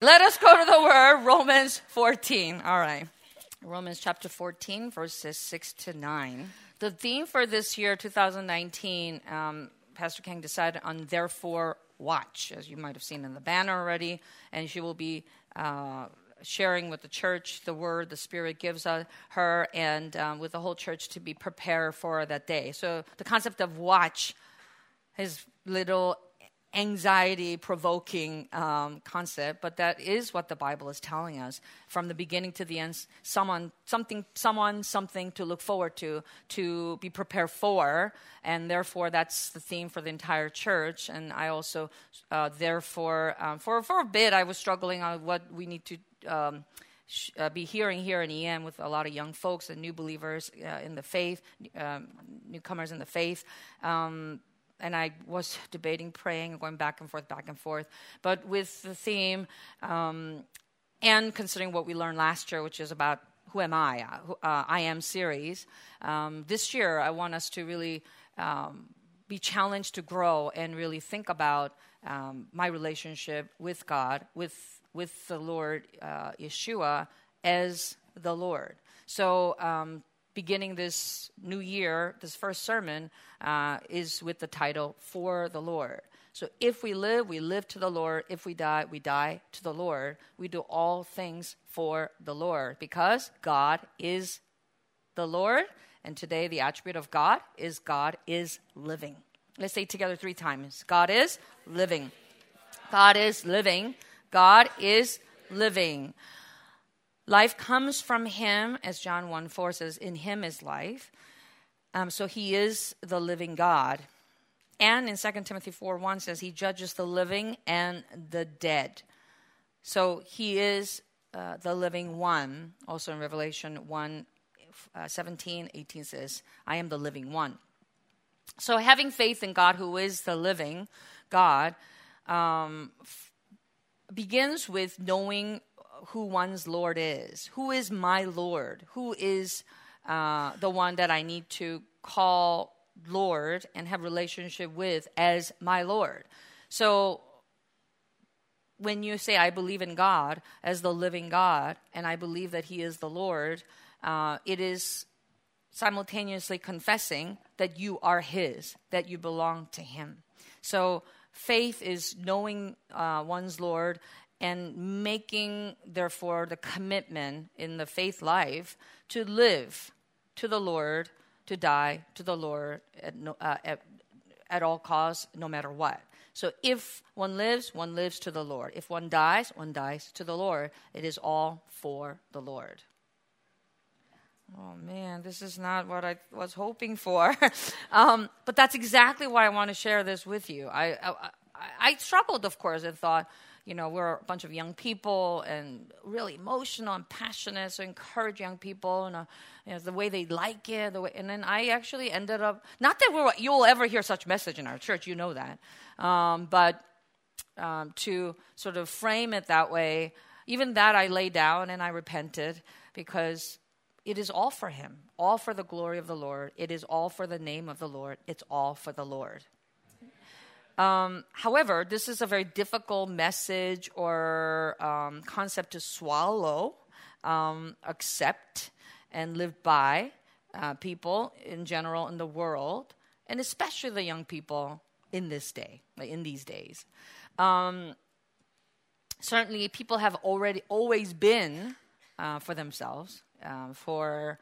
Let us go to the word, Romans 14. All right. Romans chapter 14, verses 6 to 9. The theme for this year, 2019, Pastor Kang decided on therefore watch, as you might have seen in the banner already. And she will be sharing with the church the word the Spirit gives her and with the whole church to be prepared for that day. So the concept of watch is little anxiety-provoking concept, but that is what the Bible is telling us from the beginning to the end. Someone, something to look forward to be prepared for, and therefore that's the theme for the entire church. And I also, therefore, for a bit, I was struggling on what we need to be hearing here in EM with a lot of young folks and new believers in the faith, newcomers in the faith. And I was debating, praying, going back and forth. But with the theme, and considering what we learned last year, which is about Who Am I? I Am series. This year, I want us to really be challenged to grow and really think about my relationship with God, with the Lord, Yeshua, as the Lord. So, beginning this new year, this first sermon is with the title, For the Lord. So if we live to the Lord. If we die to the Lord. We do all things for the Lord because God is the Lord. And today the attribute of God is living. Let's say it together 3 times. God is living. God is living. God is living. Life comes from Him, as John 1:4 says, in Him is life. So He is the living God. And in 2 Timothy 4:1 says He judges the living and the dead. So He is the living one. Also in Revelation 1:17-18 says, I am the living one. So having faith in God, who is the living God, begins with knowing who one's Lord is. Who is my Lord? Who is the one that I need to call Lord and have relationship with as my Lord? So when you say, I believe in God as the living God, and I believe that He is the Lord, it is simultaneously confessing that you are His, that you belong to Him. So faith is knowing one's Lord and making, therefore, the commitment in the faith life to live to the Lord, to die to the Lord at all costs, no matter what. So if one lives to the Lord. If one dies to the Lord. It is all for the Lord. Oh, man, this is not what I was hoping for. But that's exactly why I want to share this with you. I struggled, of course, and thought, we're a bunch of young people and really emotional and passionate, so encourage young people and the way they like it. And then I actually ended up, not that you'll ever hear such message in our church, you know that, but to sort of frame it that way, even that I laid down and I repented because it is all for Him, all for the glory of the Lord. It is all for the name of the Lord. It's all for the Lord. However, this is a very difficult message or concept to swallow, accept, and live by people in general in the world, and especially the young people in this day, in these days. Certainly, people have always been for themselves, for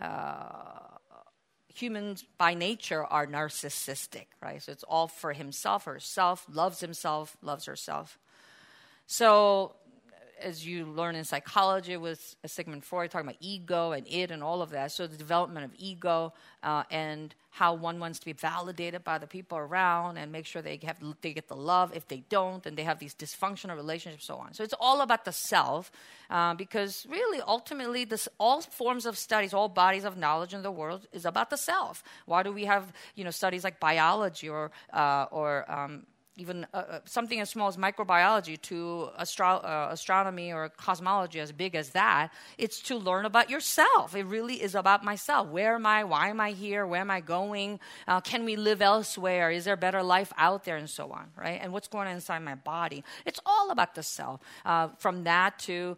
humans by nature are narcissistic, right? So it's all for himself, herself, loves himself, loves herself. So as you learn in psychology with Sigmund Freud, talking about ego and id and all of that. So the development of ego and how one wants to be validated by the people around and make sure they get the love. If they don't, then they have these dysfunctional relationships, so on. So it's all about the self because really, ultimately, all forms of studies, all bodies of knowledge in the world is about the self. Why do we have studies like biology or even something as small as microbiology to astronomy or cosmology as big as that, it's to learn about yourself. It really is about myself. Where am I? Why am I here? Where am I going? Can we live elsewhere? Is there a better life out there? And so on, right? And what's going on inside my body? It's all about the self. From that to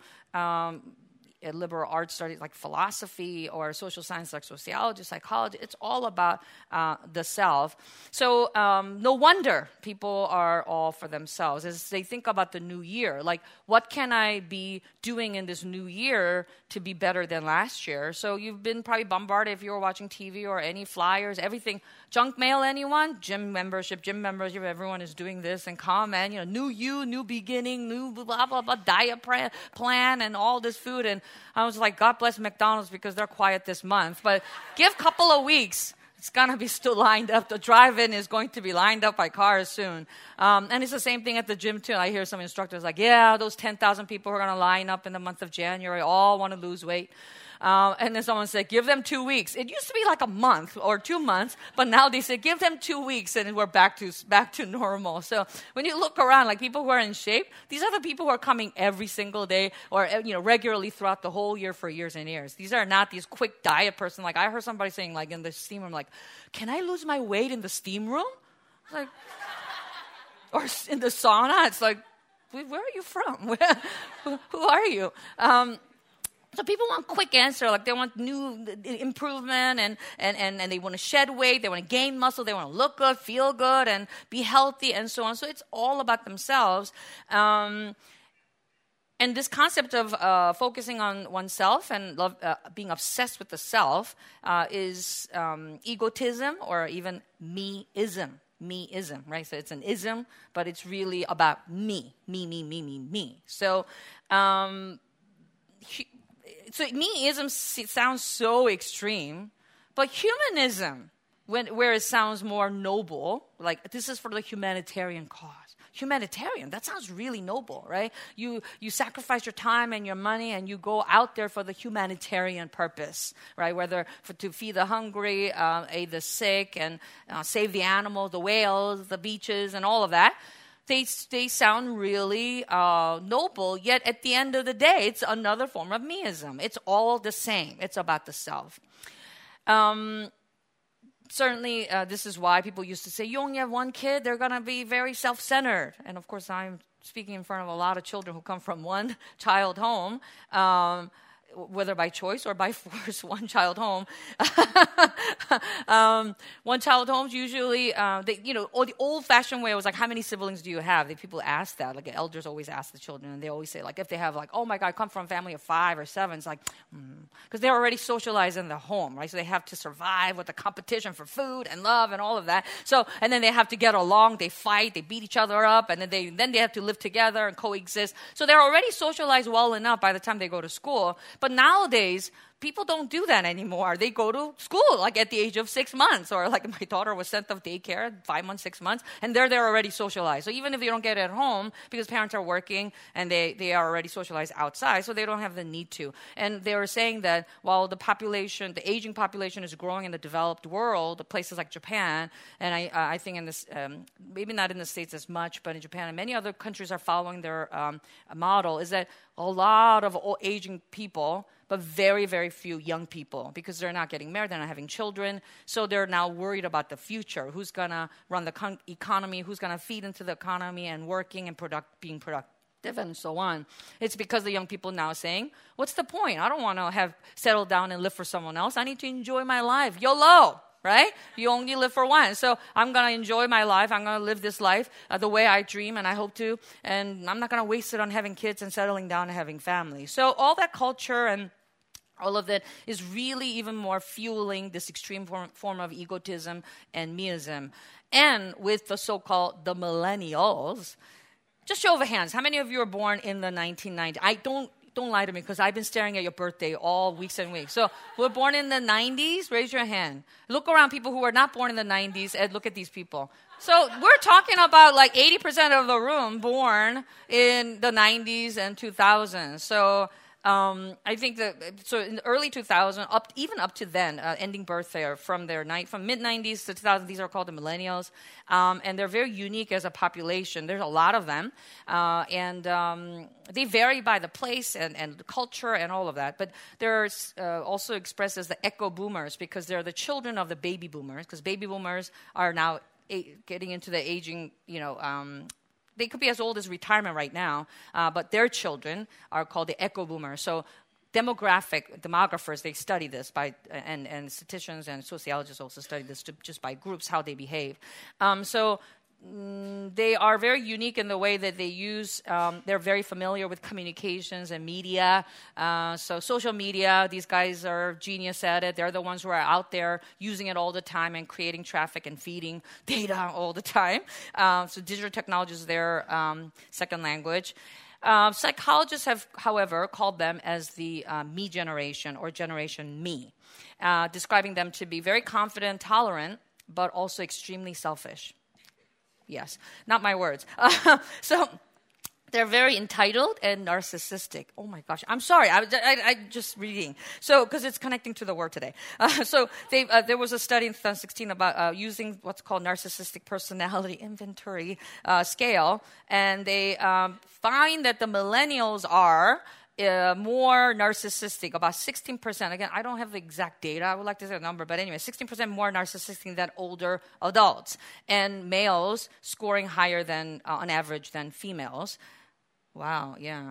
liberal arts studies like philosophy or social science like sociology, psychology. It's all about the self. So no wonder people are all for themselves as they think about the new year. Like, what can I be doing in this new year to be better than last year? So you've been probably bombarded if you were watching TV or any flyers, everything. Junk mail, anyone? Gym membership, everyone is doing this and comment, new you, new beginning, new blah, blah, blah, diet plan and all this food. And I was like, God bless McDonald's because they're quiet this month. But give a couple of weeks. It's going to be still lined up. The drive-in is going to be lined up by cars soon. And it's the same thing at the gym, too. I hear some instructors like, yeah, those 10,000 people who are going to line up in the month of January all want to lose weight. And then someone said, give them 2 weeks. It used to be like a month or 2 months, but now they say, give them 2 weeks and we're back to normal. So when you look around, like people who are in shape, these are the people who are coming every single day or regularly throughout the whole year for years and years. These are not these quick diet person. Like I heard somebody saying like in the steam room, like, can I lose my weight in the steam room? Like, or in the sauna. It's like, where are you from? Who are you? So people want quick answer, like they want new improvement and they want to shed weight, they want to gain muscle, they want to look good, feel good, and be healthy, and so on. So it's all about themselves. And this concept of focusing on oneself and being obsessed with the self is egotism or even me-ism. Me-ism, right? So it's an ism, but it's really about me. So me-ism sounds so extreme, but humanism, where it sounds more noble, like this is for the humanitarian cause. Humanitarian, that sounds really noble, right? You sacrifice your time and your money and you go out there for the humanitarian purpose, right? Whether to feed the hungry, aid the sick, and save the animals, the whales, the beaches, and all of that. They sound really noble, yet at the end of the day, it's another form of meism. It's all the same. It's about the self. Certainly, this is why people used to say, you only have one kid, they're going to be very self-centered. And of course, I'm speaking in front of a lot of children who come from one child home. Whether by choice or by force, one child home. One child homes usually, the old-fashioned way was like, how many siblings do you have? People ask that. Like the elders always ask the children, and they always say, like, if they have, like, oh my God, I come from a family of 5 or 7, it's like, because they're already socialized in the home, right? So they have to survive with the competition for food and love and all of that. So, and then they have to get along. They fight. They beat each other up, and then they have to live together and coexist. So they're already socialized well enough by the time they go to school. But nowadays, people don't do that anymore. They go to school like at the age of 6 months, or like my daughter was sent to daycare at 5 months, 6 months, and they're already socialized. So even if they don't get it at home, because parents are working and they are already socialized outside, so they don't have the need to. And they were saying that while the aging population is growing in the developed world, places like Japan, and I think in this, maybe not in the States as much, but in Japan and many other countries are following their model, is that a lot of aging people, but very, very few young people, because they're not getting married, they're not having children, so they're now worried about the future. Who's going to run the economy, who's going to feed into the economy and working and being productive and so on. It's because the young people now are saying, what's the point? I don't want to have settled down and live for someone else. I need to enjoy my life. YOLO! Right? You only live for once. So I'm going to enjoy my life. I'm going to live this life the way I dream and I hope to. And I'm not going to waste it on having kids and settling down and having family. So all that culture and all of that is really even more fueling this extreme form of egotism and meism. And with the so-called the millennials, just show of hands, how many of you were born in the 1990s? Don't lie to me, because I've been staring at your birthday all weeks and weeks. So, we're born in the 90s? Raise your hand. Look around people who were not born in the 90s and look at these people. So, we're talking about like 80% of the room born in the 90s and 2000s. So, I think that so in the early 2000s, even up to then, ending birth there from mid 90s to 2000, these are called the millennials, and they're very unique as a population. There's a lot of them, and they vary by the place and the culture and all of that. But they're also expressed as the echo boomers because they're the children of the baby boomers. Because baby boomers are now getting into the aging, they could be as old as retirement right now, but their children are called the echo boomers. So demographers, they study this and statisticians and sociologists also study this just by groups, how they behave. They are very unique in the way that they use, they're very familiar with communications and media. So social media, these guys are genius at it. They're the ones who are out there using it all the time and creating traffic and feeding data all the time. So digital technology is their second language. Psychologists have, however, called them as the me generation or generation me, describing them to be very confident, tolerant, but also extremely selfish. Yes, not my words. So they're very entitled and narcissistic. Oh my gosh, I'm sorry. I just reading. So because it's connecting to the word today. There was a study in 2016 about using what's called narcissistic personality inventory scale, and they find that the millennials are more narcissistic, about 16%. Again, I don't have the exact data. I would like to say a number, but anyway, 16% more narcissistic than older adults. And males scoring higher than, on average, than females. Wow, yeah.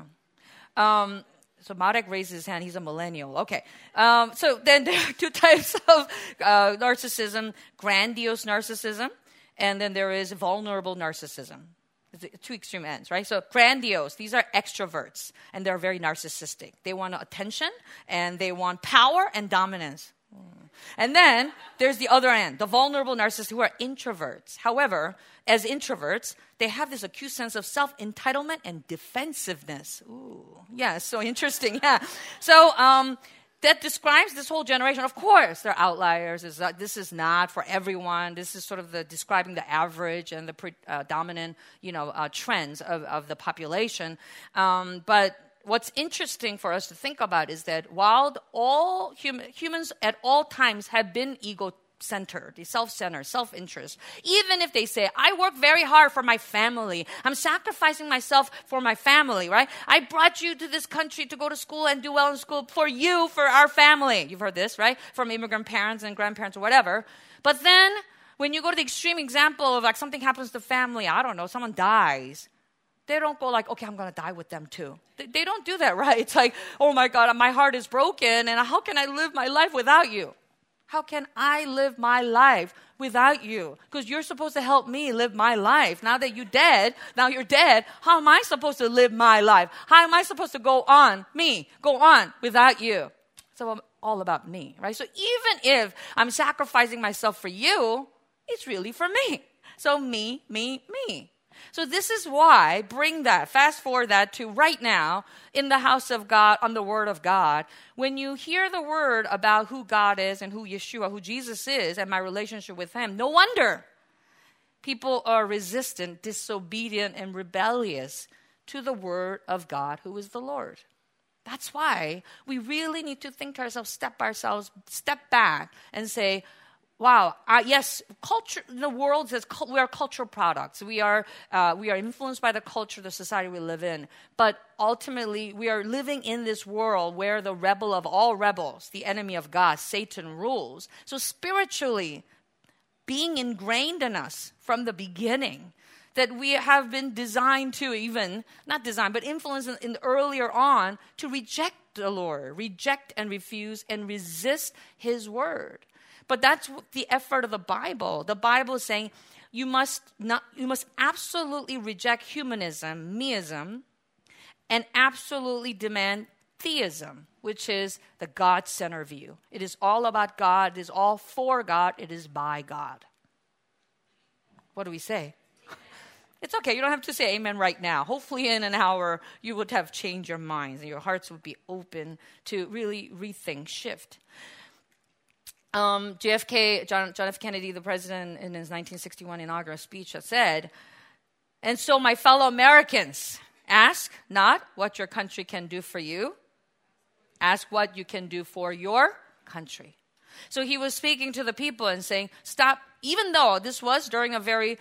So Marek raised his hand. He's a millennial. Okay. So then there are two types of narcissism. Grandiose narcissism, and then there is vulnerable narcissism. Two extreme ends, right? So grandiose, these are extroverts, and they're very narcissistic. They want attention, and they want power and dominance. And then there's the other end, the vulnerable narcissists who are introverts. However, as introverts, they have this acute sense of self-entitlement and defensiveness. Ooh, yeah, so interesting, yeah. So that describes this whole generation. Of course, they're outliers. This is not for everyone. This is sort of describing the average and the dominant, trends of the population. But what's interesting for us to think about is that while all humans at all times have been ego-centered, self-centered, self-interest, even if they say, I work very hard for my family, I'm sacrificing myself for my family, right? I brought you to this country to go to school and do well in school for you, for our family. You've heard this, right? From immigrant parents and grandparents or whatever. But then when you go to the extreme example of like something happens to the family, I don't know, someone dies, they don't go like, okay, I'm going to die with them too. They don't do that, right? It's like, oh my God, my heart is broken, and how can I live my life without you? How can I live my life without you? Because you're supposed to help me live my life. Now that you're dead, how am I supposed to live my life? How am I supposed to go on without you? So all about me, right? So even if I'm sacrificing myself for you, it's really for me. So me. So this is why, fast forward that to right now, in the house of God, on the Word of God, when you hear the word about who God is and who Yeshua, who Jesus is, and my relationship with Him, no wonder people are resistant, disobedient, and rebellious to the Word of God, who is the Lord. That's why we really need to think to ourselves, step back, and say, wow, yes, culture. The world says we are cultural products. We are influenced by the culture, the society we live in. But ultimately, we are living in this world where the rebel of all rebels, the enemy of God, Satan, rules. So spiritually, being ingrained in us from the beginning, that we have been designed to influenced in earlier on to reject the Lord, reject and refuse and resist His word. But that's the effort of the Bible. The Bible is saying you must absolutely reject humanism, meism, and absolutely demand theism, which is the God-centered view. It is all about God. It is all for God. It is by God. What do we say? It's okay. You don't have to say amen right now. Hopefully in an hour you would have changed your minds and your hearts would be open to really rethink, shift. JFK, John F. Kennedy, the president, in his 1961 inaugural speech said, and so my fellow Americans, ask not what your country can do for you, Ask what you can do for your country. So he was speaking to the people and saying, stop, even though this was during a very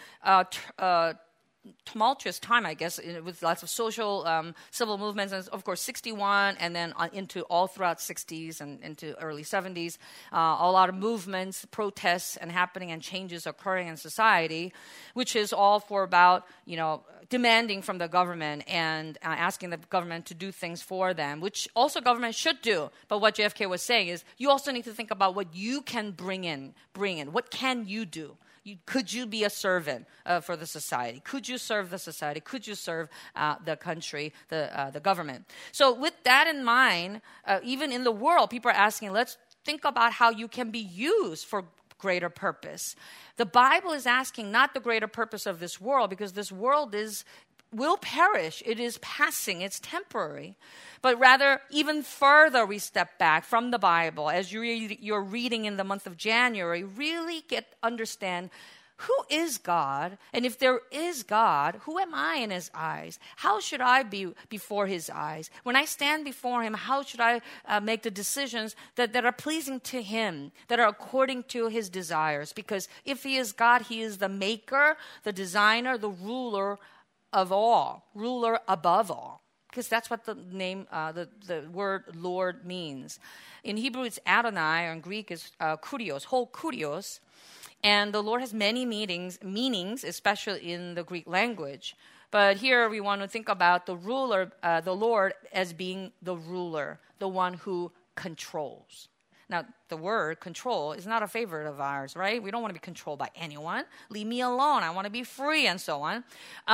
tumultuous time, I guess, with lots of social, civil movements, and of course 61, and then into all throughout 60s and into early 70s, a lot of movements, protests, and happening and changes occurring in society, which is all for about, demanding from the government and asking the government to do things for them, which also government should do. But what JFK was saying is, you also need to think about what you can bring in. What can you do? Could you be a servant for the society? Could you serve the society? Could you serve the country, the government? So with that in mind, even in the world, people are asking, let's think about how you can be used for greater purpose. The Bible is asking not the greater purpose of this world, because this world will perish. It is passing. It's temporary. But rather, even further, we step back from the Bible. As you're reading in the month of January, really understand who is God, and if there is God, who am I in His eyes? How should I be before His eyes? When I stand before Him, how should I make the decisions that are pleasing to Him, that are according to His desires? Because if He is God, He is the maker, the designer, the ruler of all, ruler above all. Because that's what the name, the word Lord means. In Hebrew, it's Adonai, or in Greek, is kurios, whole kurios. And the Lord has many meanings, especially in the Greek language. But here we want to think about the ruler, the Lord, as being the ruler, the one who controls. Now, the word control is not a favorite of ours, right? We don't want to be controlled by anyone. Leave me alone. I want to be free, and so on.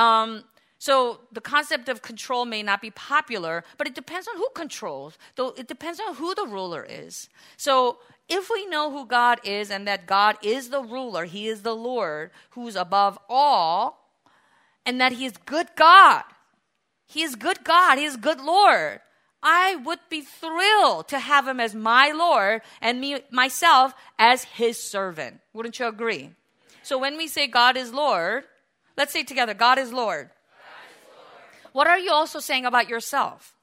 So the concept of control may not be popular, but it depends on who controls. Though it depends on who the ruler is. So if we know who God is and that God is the ruler, He is the Lord who's above all, and that He is good God. He is good God. He is good Lord. I would be thrilled to have Him as my Lord and myself as His servant. Wouldn't you agree? So when we say God is Lord, let's say together, God is Lord. What are you also saying about yourself?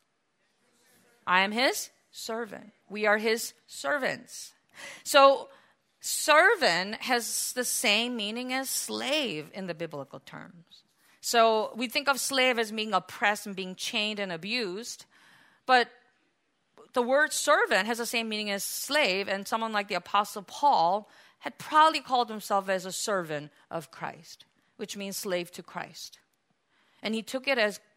I am His servant. We are His servants. So servant has the same meaning as slave in the biblical terms. So we think of slave as being oppressed and being chained and abused, but the word servant has the same meaning as slave, and someone like the Apostle Paul had probably called himself as a servant of Christ, which means slave to Christ. And he took it as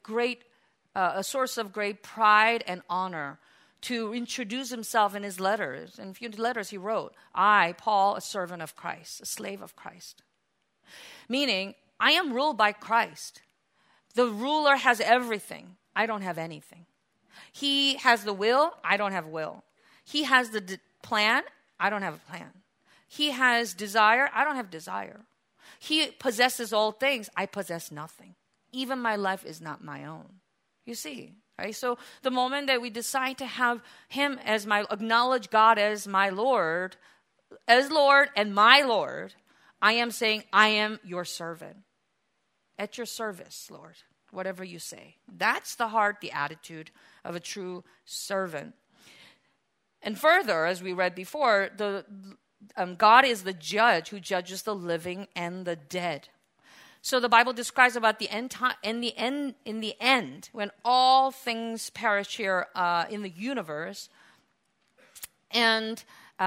a source of great pride and honor to introduce himself in his letters. In a few letters he wrote, I, Paul, a servant of Christ, a slave of Christ. Meaning, I am ruled by Christ. The ruler has everything. I don't have anything. He has the will. I don't have will. He has the plan. I don't have a plan. He has desire. I don't have desire. He possesses all things. I possess nothing. Even my life is not my own. You see, right? So the moment that we decide to have Him as acknowledge God as my Lord, as Lord and my Lord, I am saying, I am your servant. At your service, Lord, whatever you say. That's the heart, the attitude of a true servant. And further, as we read before, God is the judge who judges the living and the dead. So the Bible describes about the end time, in the end, when all things perish here in the universe, and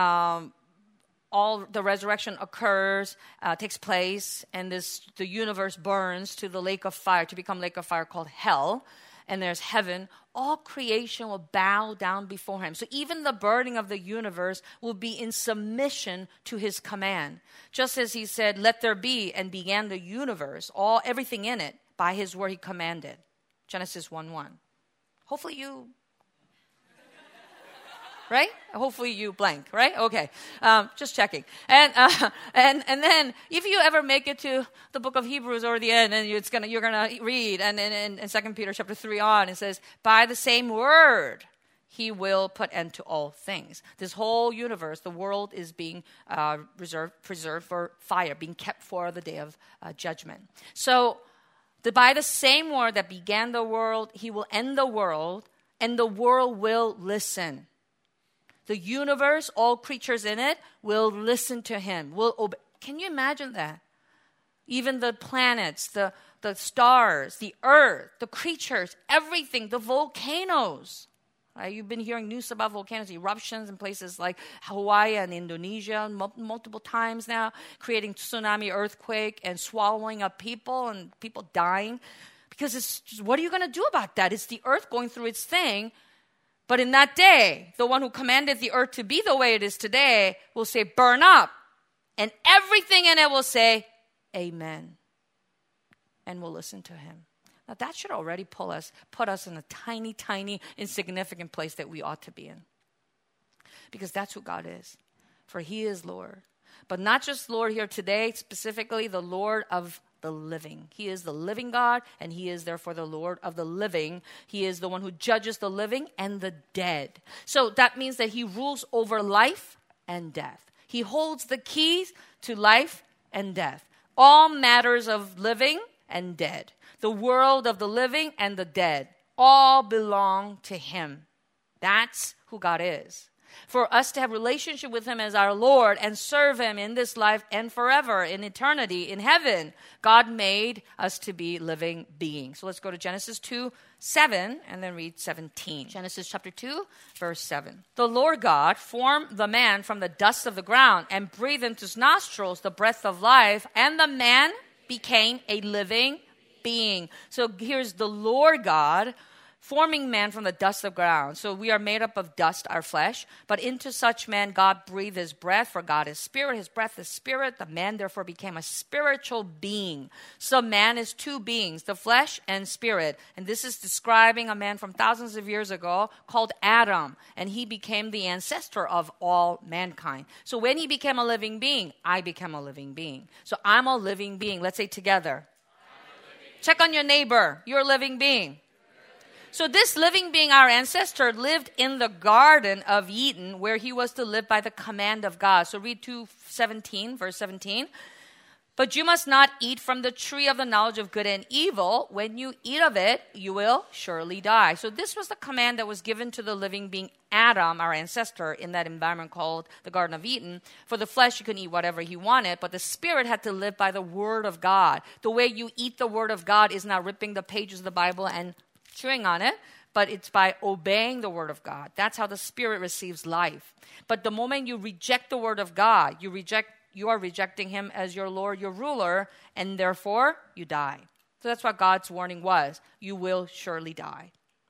all the resurrection occurs, takes place, and the universe burns to the lake of fire, to become lake of fire called hell, and there's heaven. All creation will bow down before Him. So even the burning of the universe will be in submission to His command. Just as He said, let there be, and began the universe, everything in it, by His word He commanded. Genesis 1:1. Hopefully you... Right? Hopefully you blank, right? Okay. Just checking. And then if you ever make it to the book of Hebrews or the end, and you're gonna read, and in 2 Peter chapter 3 on, it says, by the same word, He will put end to all things. This whole universe, the world, is being preserved for fire, being kept for the day of judgment. So by the same word that began the world, He will end the world. and the world will listen. The universe, all creatures in it, will listen to him, will obey. Can you imagine that? Even the planets, the stars, the earth, the creatures, everything, the volcanoes. Right? You've been hearing news about volcanoes, eruptions in places like Hawaii and Indonesia multiple times now, creating tsunami, earthquake, and swallowing up people and people dying. Because it's just, what are you going to do about that? It's the earth going through its thing. But in that day, the one who commanded the earth to be the way it is today will say, burn up. And everything in it will say, amen. And we'll listen to him. Now that should already put us in a tiny, tiny, insignificant place that we ought to be in. Because that's who God is. For he is Lord. But not just Lord here today, specifically the Lord of the living. He is the living God, and he is therefore the Lord of the living. He is the one who judges the living and the dead. So that means that he rules over life and death. He holds the keys to life and death. All matters of living and dead. The world of the living and the dead all belong to him. That's who God is. For us to have relationship with him as our Lord and serve him in this life and forever, in eternity, in heaven, God made us to be living beings. So let's go to Genesis 2:7 and then read 17. Genesis chapter 2, verse 7. The Lord God formed the man from the dust of the ground and breathed into his nostrils the breath of life, and the man became a living being. So here's the Lord God forming man from the dust of the ground. So we are made up of dust, our flesh, but into such man God breathed his breath, for God is spirit, his breath is spirit. The man therefore became a spiritual being. So man is two beings, the flesh and spirit. And this is describing a man from thousands of years ago called Adam, and he became the ancestor of all mankind. So when he became a living being, I became a living being. So I'm a living being. Let's say together. Check on your neighbor. You're a living being. So this living being, our ancestor, lived in the Garden of Eden, where he was to live by the command of God. So read 2:17, verse 17. But you must not eat from the tree of the knowledge of good and evil. When you eat of it, you will surely die. So this was the command that was given to the living being Adam, our ancestor, in that environment called the Garden of Eden. For the flesh, you can eat whatever he wanted, but the spirit had to live by the word of God. The way you eat the word of God is not ripping the pages of the Bible and chewing on it, but it's by obeying the word of God. That's how the spirit receives life. But the moment you reject the word of God, you are rejecting him as your Lord, your ruler, and therefore you die. So that's what God's warning was. You will surely die.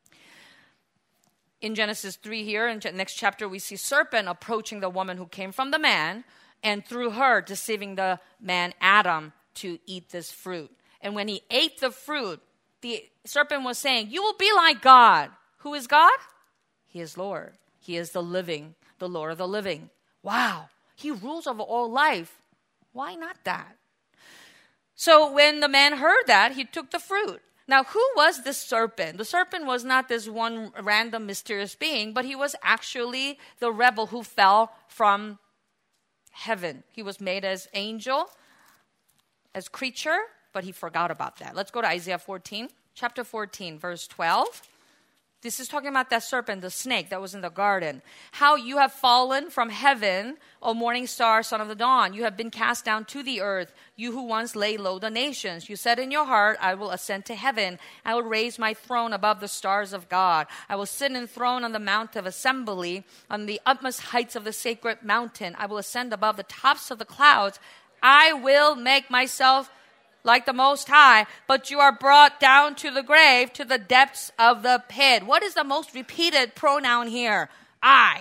In Genesis 3 here, in the next chapter, we see serpent approaching the woman who came from the man, and through her deceiving the man Adam to eat this fruit. And when he ate the fruit, the serpent was saying, you will be like God. Who is God? He is Lord. He is the living, the Lord of the living. Wow. He rules over all life. Why not that? So when the man heard that, he took the fruit. Now, who was this serpent? The serpent was not this one random mysterious being, but he was actually the rebel who fell from heaven. He was made as angel, as creature, but he forgot about that. Let's go to Isaiah 14, chapter 14, verse 12. This is talking about that serpent, the snake that was in the garden. How you have fallen from heaven, O morning star, son of the dawn. You have been cast down to the earth, you who once lay low the nations. You said in your heart, I will ascend to heaven. I will raise my throne above the stars of God. I will sit enthroned on the mount of assembly, on the utmost heights of the sacred mountain. I will ascend above the tops of the clouds. I will make myself like the Most High, but you are brought down to the grave, to the depths of the pit. What is the most repeated pronoun here? I,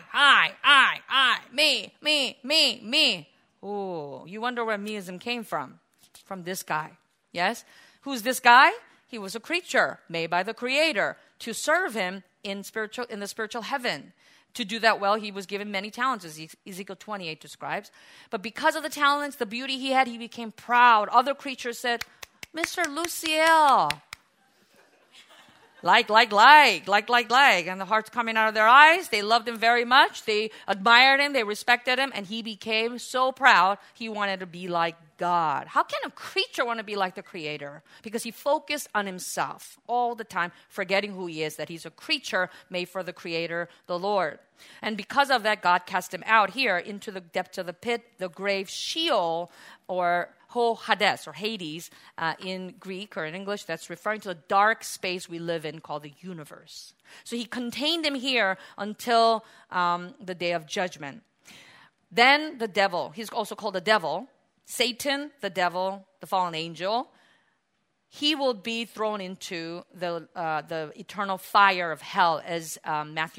me. Oh, you wonder where meism came from? From this guy, yes? Who's this guy? He was a creature made by the Creator to serve him in the spiritual heaven. To do that well, he was given many talents, as Ezekiel 28 describes. But because of the talents, the beauty he had, he became proud. Other creatures said, Mr. Luciel, like. And the heart's coming out of their eyes. They loved him very much. They admired him. They respected him. And he became so proud, he wanted to be like God. How can a creature want to be like the Creator? Because he focused on himself all the time, forgetting who he is, that he's a creature made for the Creator, the Lord. And because of that, God cast him out here into the depths of the pit, the grave, Sheol, or Hades, or Hades, in Greek or in English. That's referring to the dark space we live in called the universe. So he contained him here until the day of judgment. Then the devil, he's also called the devil, Satan, the devil, the fallen angel, he will be thrown into the eternal fire of hell, as Matthew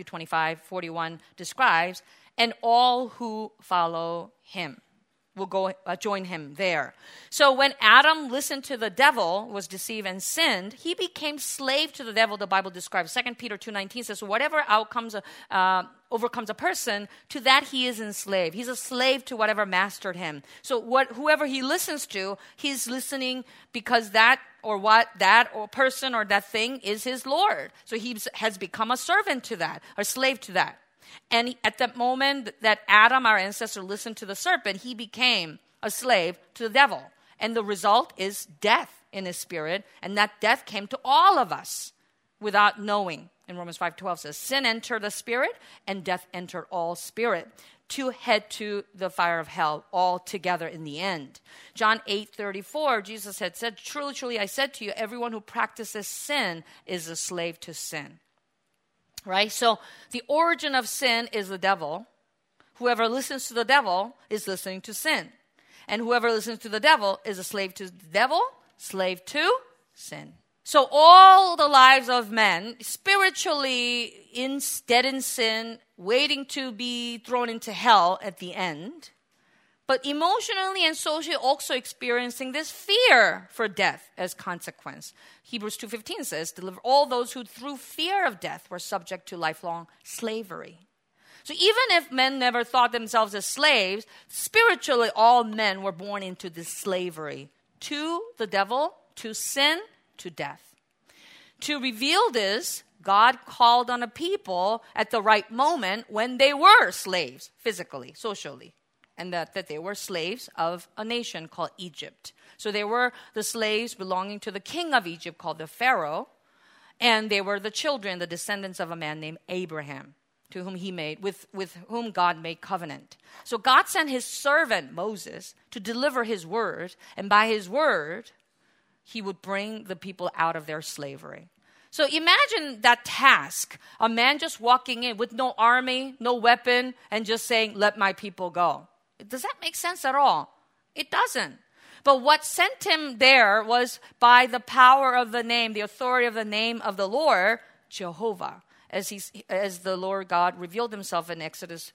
25:41 describes, and all who follow him will go join him there. So when Adam listened to the devil, was deceived and sinned, he became slave to the devil, the Bible describes. 2 Peter 2:19 says, whatever overcomes a person, to that he is enslaved. He's a slave to whatever mastered him. So whoever he listens to, he's listening because that person or that thing is his Lord. So he has become a servant to that, a slave to that. And at the moment that Adam, our ancestor, listened to the serpent, he became a slave to the devil. And the result is death in his spirit. And that death came to all of us without knowing. In Romans 5:12 says, sin entered the spirit and death entered all spirit, to head to the fire of hell all together in the end. John 8:34, Jesus had said, truly, truly, I said to you, everyone who practices sin is a slave to sin. Right? So the origin of sin is the devil. Whoever listens to the devil is listening to sin. And whoever listens to the devil is a slave to the devil, slave to sin. So all the lives of men, spiritually dead in sin, waiting to be thrown into hell at the end, but emotionally and socially also experiencing this fear for death as consequence. Hebrews 2:15 says, deliver all those who through fear of death were subject to lifelong slavery. So even if men never thought themselves as slaves, spiritually all men were born into this slavery to the devil, to sin, to death. To reveal this, God called on a people at the right moment when they were slaves, physically, socially. And that they were slaves of a nation called Egypt. So they were the slaves belonging to the king of Egypt called the Pharaoh. And they were the children, the descendants of a man named Abraham, to whom with whom God made covenant. So God sent his servant Moses to deliver his word. And by his word, he would bring the people out of their slavery. So imagine that task, a man just walking in with no army, no weapon, and just saying, let my people go. Does that make sense at all? It doesn't. But what sent him there was by the power of the name, the authority of the name of the Lord, Jehovah. As the Lord God revealed himself in Exodus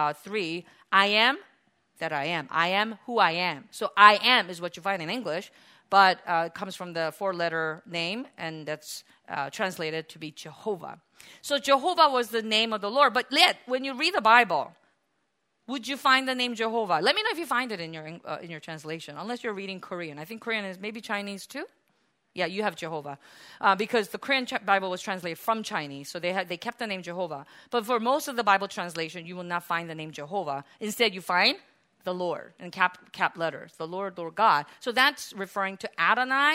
3, I am that I am. I am who I am. So I am is what you find in English, but it comes from the 4-letter name, and that's translated to be Jehovah. So Jehovah was the name of the Lord. But yet, when you read the Bible, would you find the name Jehovah? Let me know if you find it in your translation, unless you're reading Korean. I think Korean is maybe Chinese too. Yeah, you have Jehovah. Because the Korean Bible was translated from Chinese, so they kept the name Jehovah. But for most of the Bible translation, you will not find the name Jehovah. Instead, you find the Lord in cap letters, the Lord God. So that's referring to Adonai,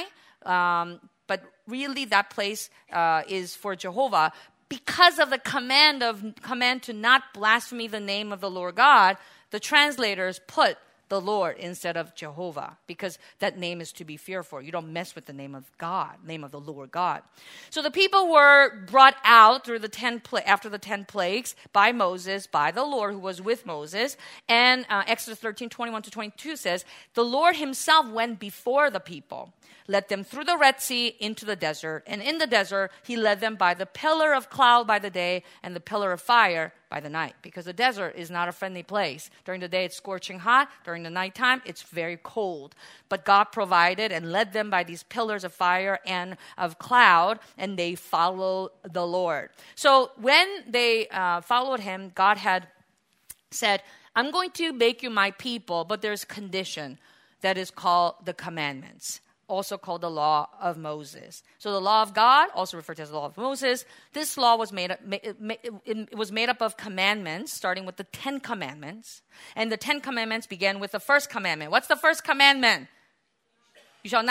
but really that place is for Jehovah. Because of the command to not blaspheme the name of the Lord God, the translators put the Lord instead of Jehovah, because that name is to be feared for. You don't mess with the name of God, name of the Lord God. So the people were brought out through after the 10 plagues by Moses, by the Lord who was with Moses. And Exodus 13:21-22 says, the Lord himself went before the people, led them through the Red Sea into the desert. And in the desert, he led them by the pillar of cloud by the day and the pillar of fire by the night. Because the desert is not a friendly place. During the day, it's scorching hot. During the nighttime, it's very cold. But God provided and led them by these pillars of fire and of cloud, and they followed the Lord. So when they followed him, God had said, I'm going to make you my people, but there's a condition that is called the commandments. also called the law of Moses. So the law of God, also referred to as the law of Moses, this law was made up of commandments, starting with the 10 commandments. And the 10 commandments began with the first commandment. What's the first commandment? You shall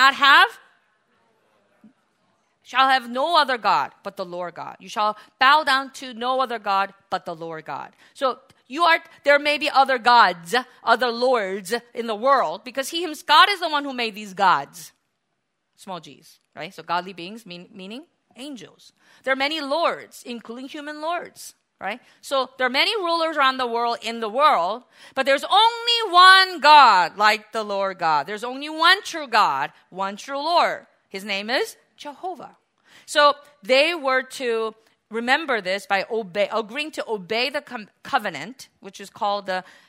have no other God but the Lord God. You shall bow down to no other God but the Lord God. So there may be other gods, other lords in the world, because God is the one who made these gods. Small g's, right? So godly beings, meaning angels. There are many lords, including human lords, right? So there are many rulers around the world, but there's only one God, like the Lord God. There's only one true God, one true Lord. His name is Jehovah. So they were to remember this by agreeing to obey the covenant, which is called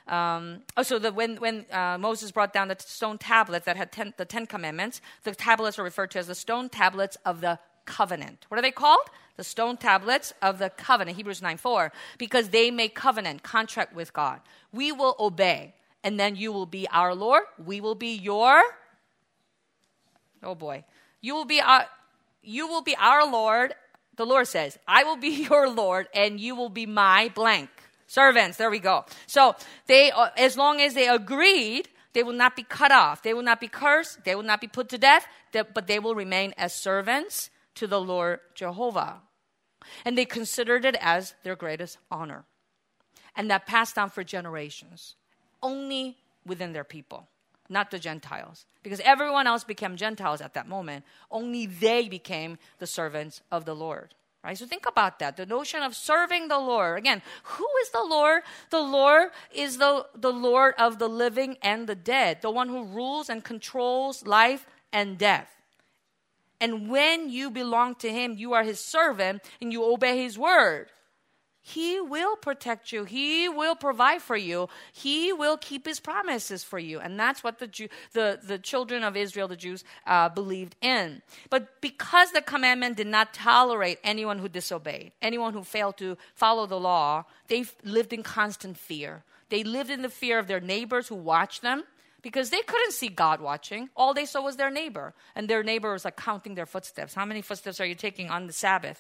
when Moses brought down the stone tablets that had the 10 commandments, the tablets are referred to as the stone tablets of the covenant. What are they called? The stone tablets of the covenant, Hebrews 9:4, because they make covenant, contract with God. We will obey, and then you will be our Lord. We will be your, oh boy, you will be our Lord. The Lord says, I will be your Lord and you will be my blank. Servants, there we go. So as long as they agreed, they will not be cut off. They will not be cursed. They will not be put to death, but they will remain as servants to the Lord Jehovah. And they considered it as their greatest honor. And that passed down for generations, only within their people, not the Gentiles. Because everyone else became Gentiles at that moment. Only they became the servants of the Lord. Right? So think about that. The notion of serving the Lord. Again, who is the Lord? The Lord is the Lord of the living and the dead. The one who rules and controls life and death. And when you belong to Him, you are His servant and you obey His word. He will protect you. He will provide for you. He will keep His promises for you. And that's what the children of Israel, the Jews, believed in. But because the commandment did not tolerate anyone who disobeyed, anyone who failed to follow the law, they lived in constant fear. They lived in the fear of their neighbors who watched them, because they couldn't see God watching. All they saw was their neighbor. And their neighbor was like counting their footsteps. How many footsteps are you taking on the Sabbath?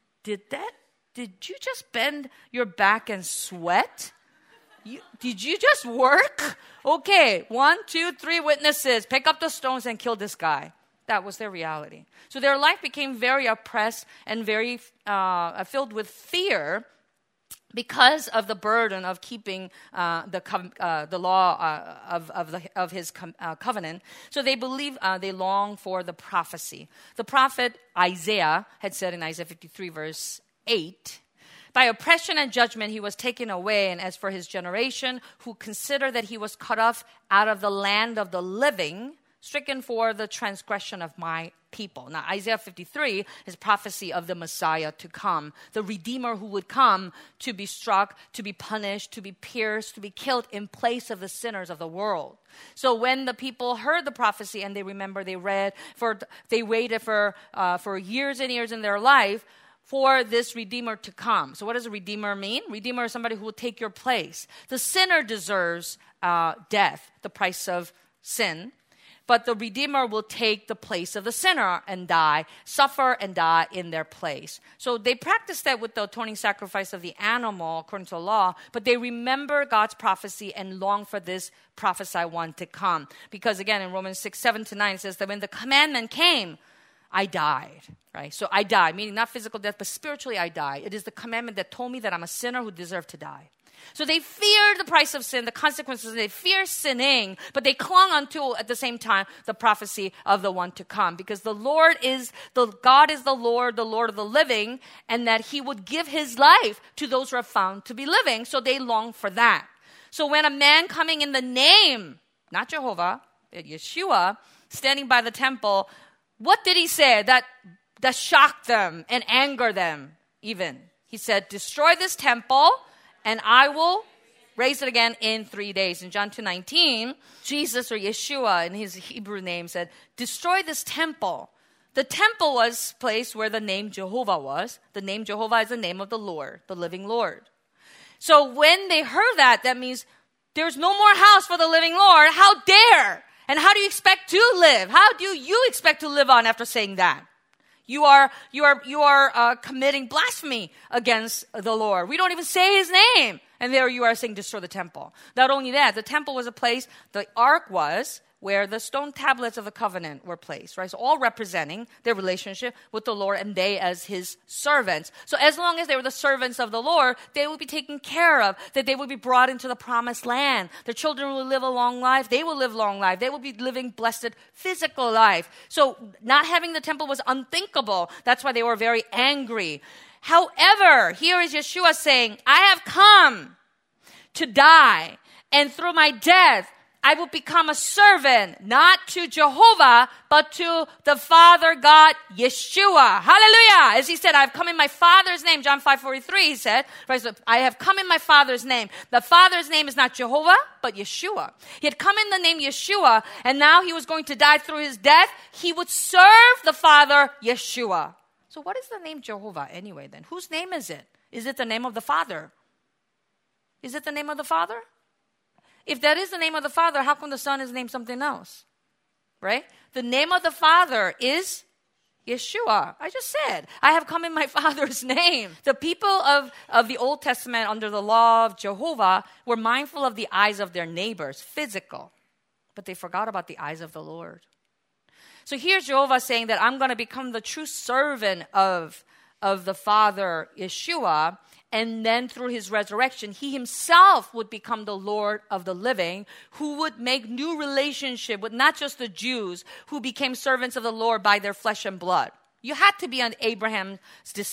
Did you just bend your back and sweat? Did you just work? Okay, 1, 2, 3 witnesses. Pick up the stones and kill this guy. That was their reality. So their life became very oppressed and very filled with fear because of the burden of keeping the law of His covenant. So they believe, they long for the prophecy. The prophet Isaiah had said in Isaiah 53 verse 8, by oppression and judgment he was taken away, and as for his generation, who consider that he was cut off out of the land of the living, stricken for the transgression of my people. Now, Isaiah 53 is prophecy of the Messiah to come, the Redeemer who would come to be struck, to be punished, to be pierced, to be killed in place of the sinners of the world. So when the people heard the prophecy and they remember they waited for years and years in their life for this Redeemer to come. So what does a Redeemer mean? Redeemer is somebody who will take your place. The sinner deserves death, the price of sin. But the Redeemer will take the place of the sinner and die, suffer and die in their place. So they practice that with the atoning sacrifice of the animal, according to the law, but they remember God's prophecy and long for this prophesied one to come. Because again, in Romans 6:7-9, it says that when the commandment came, I died, right? So I died, meaning not physical death, but spiritually I died. It is the commandment that told me that I'm a sinner who deserved to die. So they feared the price of sin, the consequences. They fear sinning, but they clung unto, at the same time, the prophecy of the one to come. Because God is the Lord of the living, and that He would give His life to those who are found to be living. So they long for that. So when a man coming in the name, not Jehovah, Yeshua, standing by the temple, what did he say that shocked them and angered them even? He said, destroy this temple, and I will raise it again in 3 days. In John 2:19, Jesus, or Yeshua in His Hebrew name, said, destroy this temple. The temple was a place where the name Jehovah was. The name Jehovah is the name of the Lord, the living Lord. So when they heard that means there's no more house for the living Lord. How dare And how do you expect to live? How do you expect to live on after saying that? You are committing blasphemy against the Lord. We don't even say his name. And there you are saying, destroy the temple. Not only that, the temple was a place, the ark was, where the stone tablets of the covenant were placed, right? So all representing their relationship with the Lord and they as his servants. So as long as they were the servants of the Lord, they would be taken care of, that they would be brought into the promised land. Their children will live a long life. They will live long life. They will be living blessed physical life. So not having the temple was unthinkable. That's why they were very angry. However, here is Yeshua saying, I have come to die, and through my death, I will become a servant, not to Jehovah, but to the Father God, Yeshua. Hallelujah. As he said, I have come in my Father's name. John 5:43, he said, I have come in my Father's name. The Father's name is not Jehovah, but Yeshua. He had come in the name Yeshua, and now he was going to die through his death. He would serve the Father, Yeshua. So what is the name Jehovah anyway then? Whose name is it? Is it the name of the Father? Is it the name of the Father? If that is the name of the Father, how come the Son is named something else? Right? The name of the Father is Yeshua. I just said, I have come in my Father's name. The people of the Old Testament under the law of Jehovah were mindful of the eyes of their neighbors, physical, but they forgot about the eyes of the Lord. So here's Jehovah saying that I'm going to become the true servant of the Father, Yeshua, and then through his resurrection, he himself would become the Lord of the living, who would make new relationship with not just the Jews who became servants of the Lord by their flesh and blood. You had to be Abraham's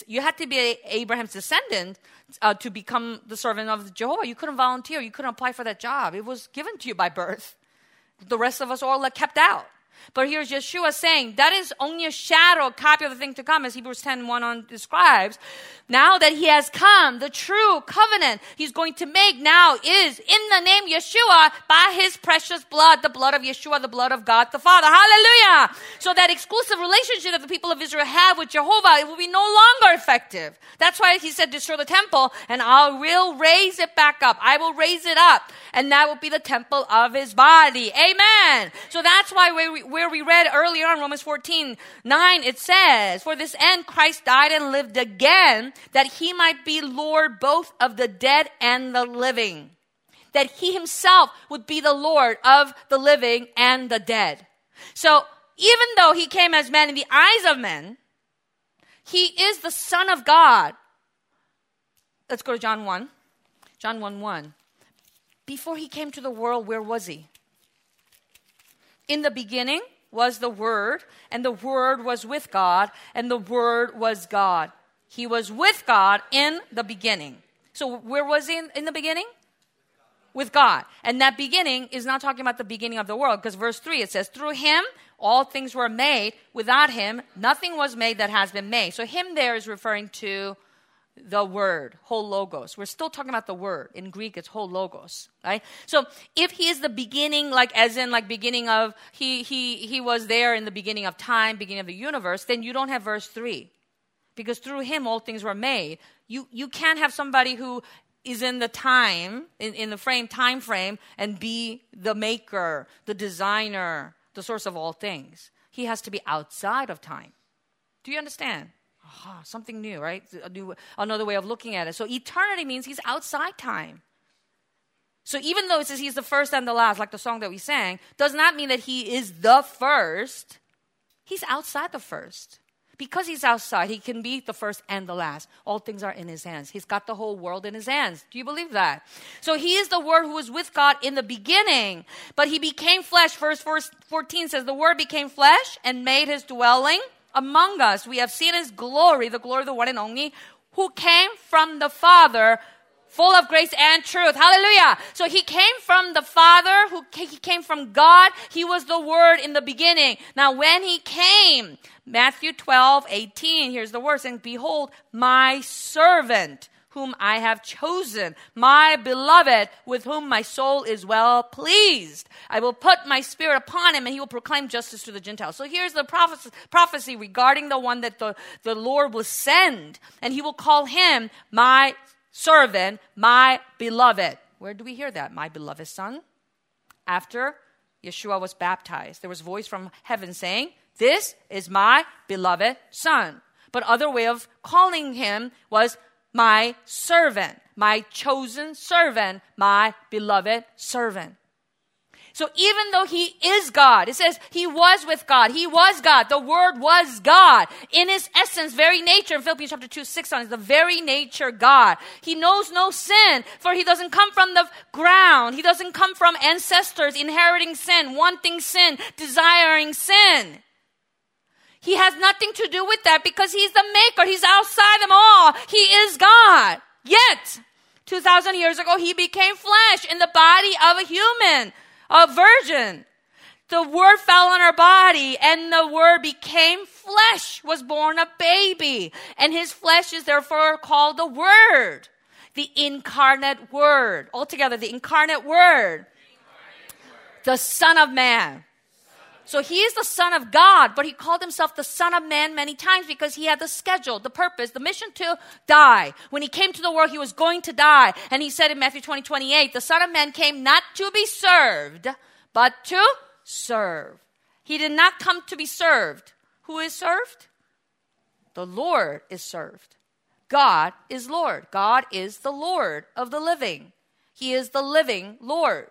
descendant to become the servant of Jehovah. You couldn't volunteer. You couldn't apply for that job. It was given to you by birth. The rest of us all kept out. But here's Yeshua saying, that is only a shadow, a copy of the thing to come, as Hebrews 10:1 describes. Now that he has come, the true covenant he's going to make now is in the name Yeshua, by his precious blood, the blood of Yeshua, the blood of God the Father. Hallelujah! So that exclusive relationship that the people of Israel have with Jehovah, it will be no longer effective. That's why he said, destroy the temple, and I will raise it back up. I will raise it up, and that will be the temple of his body. Amen! So that's why where we read earlier on, Romans 14:9, it says, for this end Christ died and lived again, that he might be Lord both of the dead and the living. That he himself would be the Lord of the living and the dead. So even though he came as man in the eyes of men, he is the Son of God. Let's go to John 1. John 1:1. Before he came to the world, where was he? In the beginning was the Word, and the Word was with God, and the Word was God. He was with God in the beginning. So where was he in the beginning? With God. And that beginning is not talking about the beginning of the world, because verse 3, it says, through him all things were made. Without him, nothing was made that has been made. So him there is referring to the word, whole logos. We're still talking about the word. In Greek, it's whole logos, right? So if he is the beginning, like as in like beginning of, he was there in the beginning of time, beginning of the universe, then you don't have verse 3. Because through him, all things were made. You can't have somebody who is in the time, in the time frame, and be the maker, the designer, the source of all things. He has to be outside of time. Do you understand? Something new, right? Another way of looking at it. So eternity means he's outside time. So even though it says he's the first and the last, like the song that we sang, does not mean that he is the first. He's outside the first. Because he's outside, he can be the first and the last. All things are in his hands. He's got the whole world in his hands. Do you believe that? So he is the Word who was with God in the beginning. But he became flesh. Verse 14 says, the Word became flesh and made his dwelling among us. We have seen his glory, the glory of the one and only, who came from the Father, full of grace and truth. Hallelujah. So he came from the Father, he came from God. He was the Word in the beginning. Now when he came, Matthew 12:18, here's the word saying, behold, my servant, whom I have chosen, my beloved, with whom my soul is well pleased. I will put my spirit upon him, and he will proclaim justice to the Gentiles. So here's the prophecy regarding the one that the Lord will send, and he will call him my servant, my beloved. Where do we hear that? My beloved son. After Yeshua was baptized, there was a voice from heaven saying, "This is my beloved son." But other way of calling him was my servant, my chosen servant, my beloved servant. So even though he is God, it says he was with God. He was God. The Word was God. In his essence, very nature, in Philippians chapter 2:6 on, is the very nature God. He knows no sin, for he doesn't come from the ground. He doesn't come from ancestors inheriting sin, wanting sin, desiring sin. He has nothing to do with that because he's the maker. He's outside them all. He is God. Yet, 2,000 years ago, he became flesh in the body of a human, a virgin. The Word fell on our body, and the Word became flesh, was born a baby. And his flesh is therefore called the Word, the incarnate Word. Altogether, the incarnate Word, the Son of Man. So he is the Son of God, but he called himself the Son of Man many times because he had the schedule, the purpose, the mission to die. When he came to the world, he was going to die. And he said in Matthew 20:28, the Son of Man came not to be served, but to serve. He did not come to be served. Who is served? The Lord is served. God is Lord. God is the Lord of the living. He is the living Lord.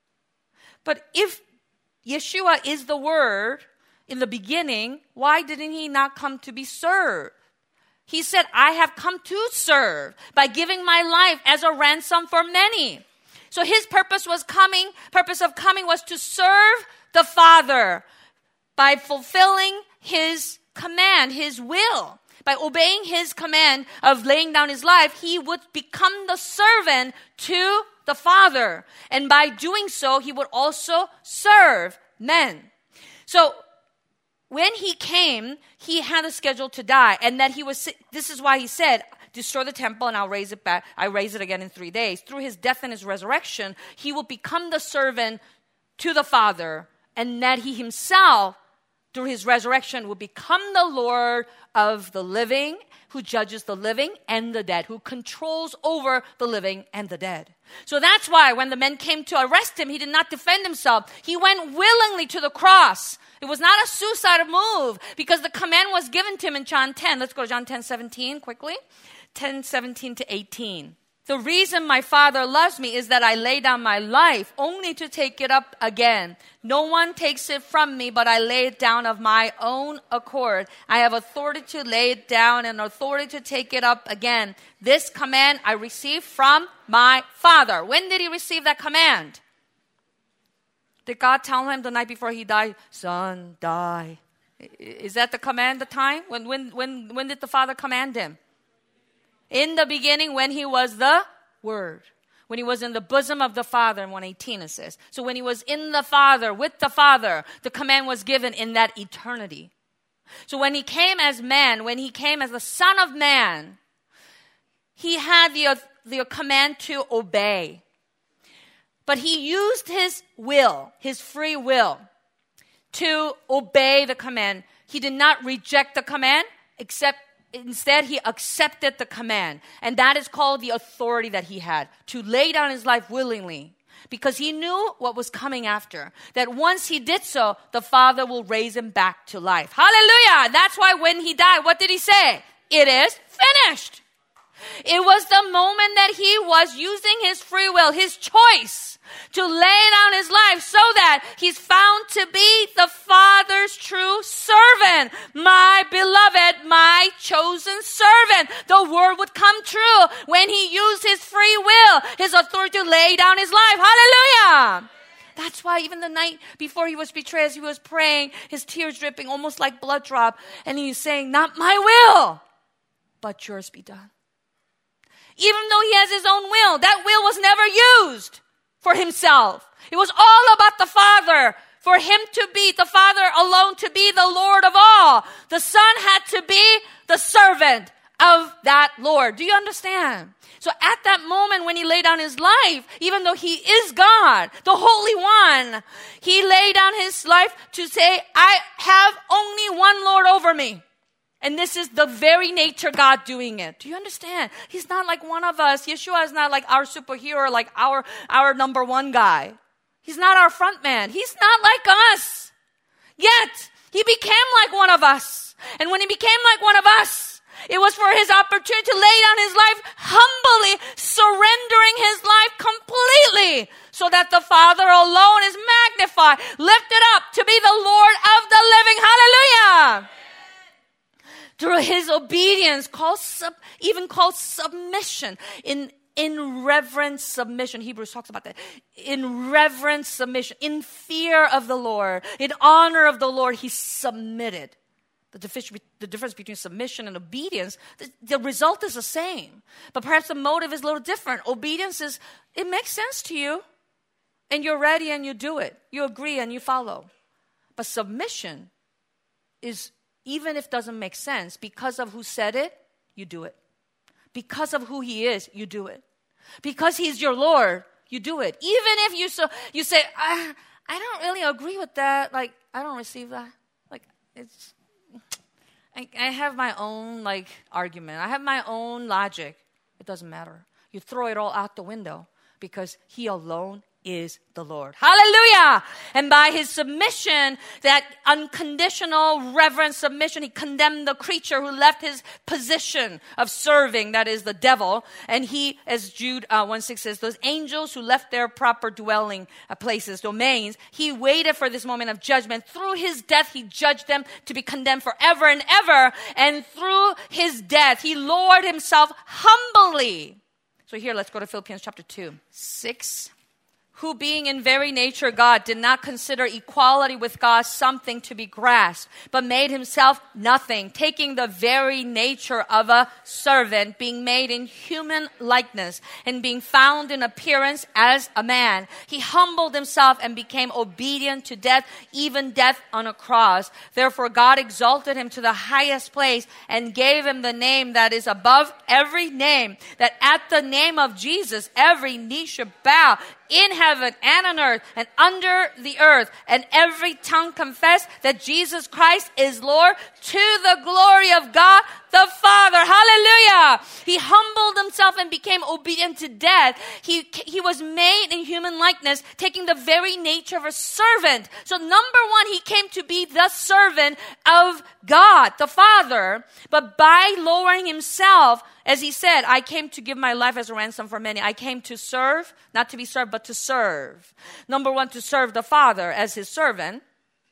But if Yeshua is the Word in the beginning, why didn't he not come to be served? He said, I have come to serve by giving my life as a ransom for many. So his purpose of coming was to serve the Father by fulfilling his command, his will. By obeying his command of laying down his life, he would become the servant to the Father. And by doing so, he would also serve men. So when he came, he had a schedule to die. And that this is why he said, destroy the temple and I'll raise it back. I raise it again in 3 days. Through his death and his resurrection, he will become the servant to the Father. And that he himself, through his resurrection, will become the Lord of the living, who judges the living and the dead, who controls over the living and the dead. So that's why when the men came to arrest him, he did not defend himself. He went willingly to the cross. It was not a suicidal move because the command was given to him in John 10. Let's go to John 10:17 quickly. 10:17 to 18. The reason my Father loves me is that I lay down my life only to take it up again. No one takes it from me, but I lay it down of my own accord. I have authority to lay it down and authority to take it up again. This command I received from my Father. When did he receive that command? Did God tell him the night before he died, son, die? Is that the command, the time? When did the Father command him? In the beginning, when he was the Word. When he was in the bosom of the Father, in 1:18 it says. So when he was in the Father, with the Father, the command was given in that eternity. So when he came as man, when he came as the Son of Man, he had the command to obey. But he used his will, his free will, to obey the command. He did not reject the command, Instead, he accepted the command. And that is called the authority that he had, to lay down his life willingly. Because he knew what was coming after. That once he did so, the Father will raise him back to life. Hallelujah! That's why when he died, what did he say? It is finished. It was the moment that he was using his free will, his choice, to lay down his life so that he's found to be the Father's true servant. My beloved, my chosen servant. The word would come true when he used his free will, his authority to lay down his life. Hallelujah! That's why even the night before he was betrayed, as he was praying, his tears dripping almost like blood drop, and he's saying, not my will, but yours be done. Even though he has his own will, that will was never used for himself. It was all about the Father. For him to be, the Father alone to be the Lord of all. The Son had to be the servant of that Lord. Do you understand? So at that moment when he laid down his life, even though he is God, the Holy One, he laid down his life to say, I have only one Lord over me. And this is the very nature God doing it. Do you understand? He's not like one of us. Yeshua is not like our superhero, like our number one guy. He's not our front man. He's not like us. Yet, he became like one of us. And when he became like one of us, it was for his opportunity to lay down his life humbly, surrendering his life completely, so that the Father alone is magnified, lifted up to be the Lord of the living. Hallelujah! Through his obedience, even called submission, in reverent submission. Hebrews talks about that. In reverent submission, in fear of the Lord, in honor of the Lord, he submitted. The difference between submission and obedience, the result is the same. But perhaps the motive is a little different. Obedience is, it makes sense to you. And you're ready and you do it. You agree and you follow. But submission is, even if it doesn't make sense, because of who said it, you do it. Because of who he is, you do it. Because he's your Lord, you do it. Even if you say, I don't really agree with that. Like, I don't receive that. Like, I have my own, argument. I have my own logic. It doesn't matter. You throw it all out the window because he alone is the Lord. Hallelujah! And by his submission, that unconditional, reverent submission, he condemned the creature who left his position of serving, that is the devil. And he, as Jude 1:6 says, those angels who left their proper dwelling places, domains, he waited for this moment of judgment. Through his death, he judged them to be condemned forever and ever. And through his death, he lowered himself humbly. So here, let's go to Philippians chapter 2:6. Who being in very nature God did not consider equality with God something to be grasped, but made himself nothing, taking the very nature of a servant, being made in human likeness, and being found in appearance as a man. He humbled himself and became obedient to death, even death on a cross. Therefore God exalted him to the highest place and gave him the name that is above every name, that at the name of Jesus every knee should bow, in heaven and on earth and under the earth, and every tongue confess that Jesus Christ is Lord, to the glory of God the Father. Hallelujah! He humbled himself and became obedient to death. He was made in human likeness, taking the very nature of a servant. So number one, he came to be the servant of God, the Father. But by lowering himself, as he said, I came to give my life as a ransom for many. I came to serve, not to be served, but to serve. Number one, to serve the Father as his servant,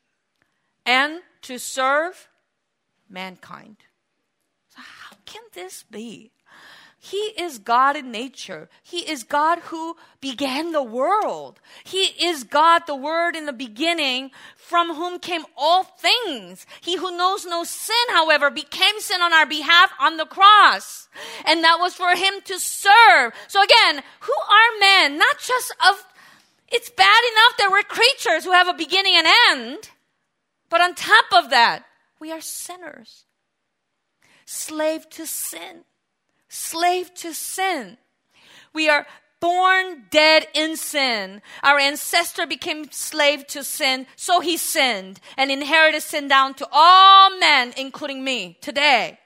and to serve mankind. So how can this be? He is God in nature. He is God who began the world. He is God, the Word in the beginning, from whom came all things. He who knows no sin, however, became sin on our behalf on the cross. And that was for him to serve. So again, who are men? Not just it's bad enough that we're creatures who have a beginning and end. But on top of that, we are sinners. Slave to sin. Slave to sin. We are born dead in sin. Our ancestor became slave to sin, so he sinned and inherited sin down to all men, including me today.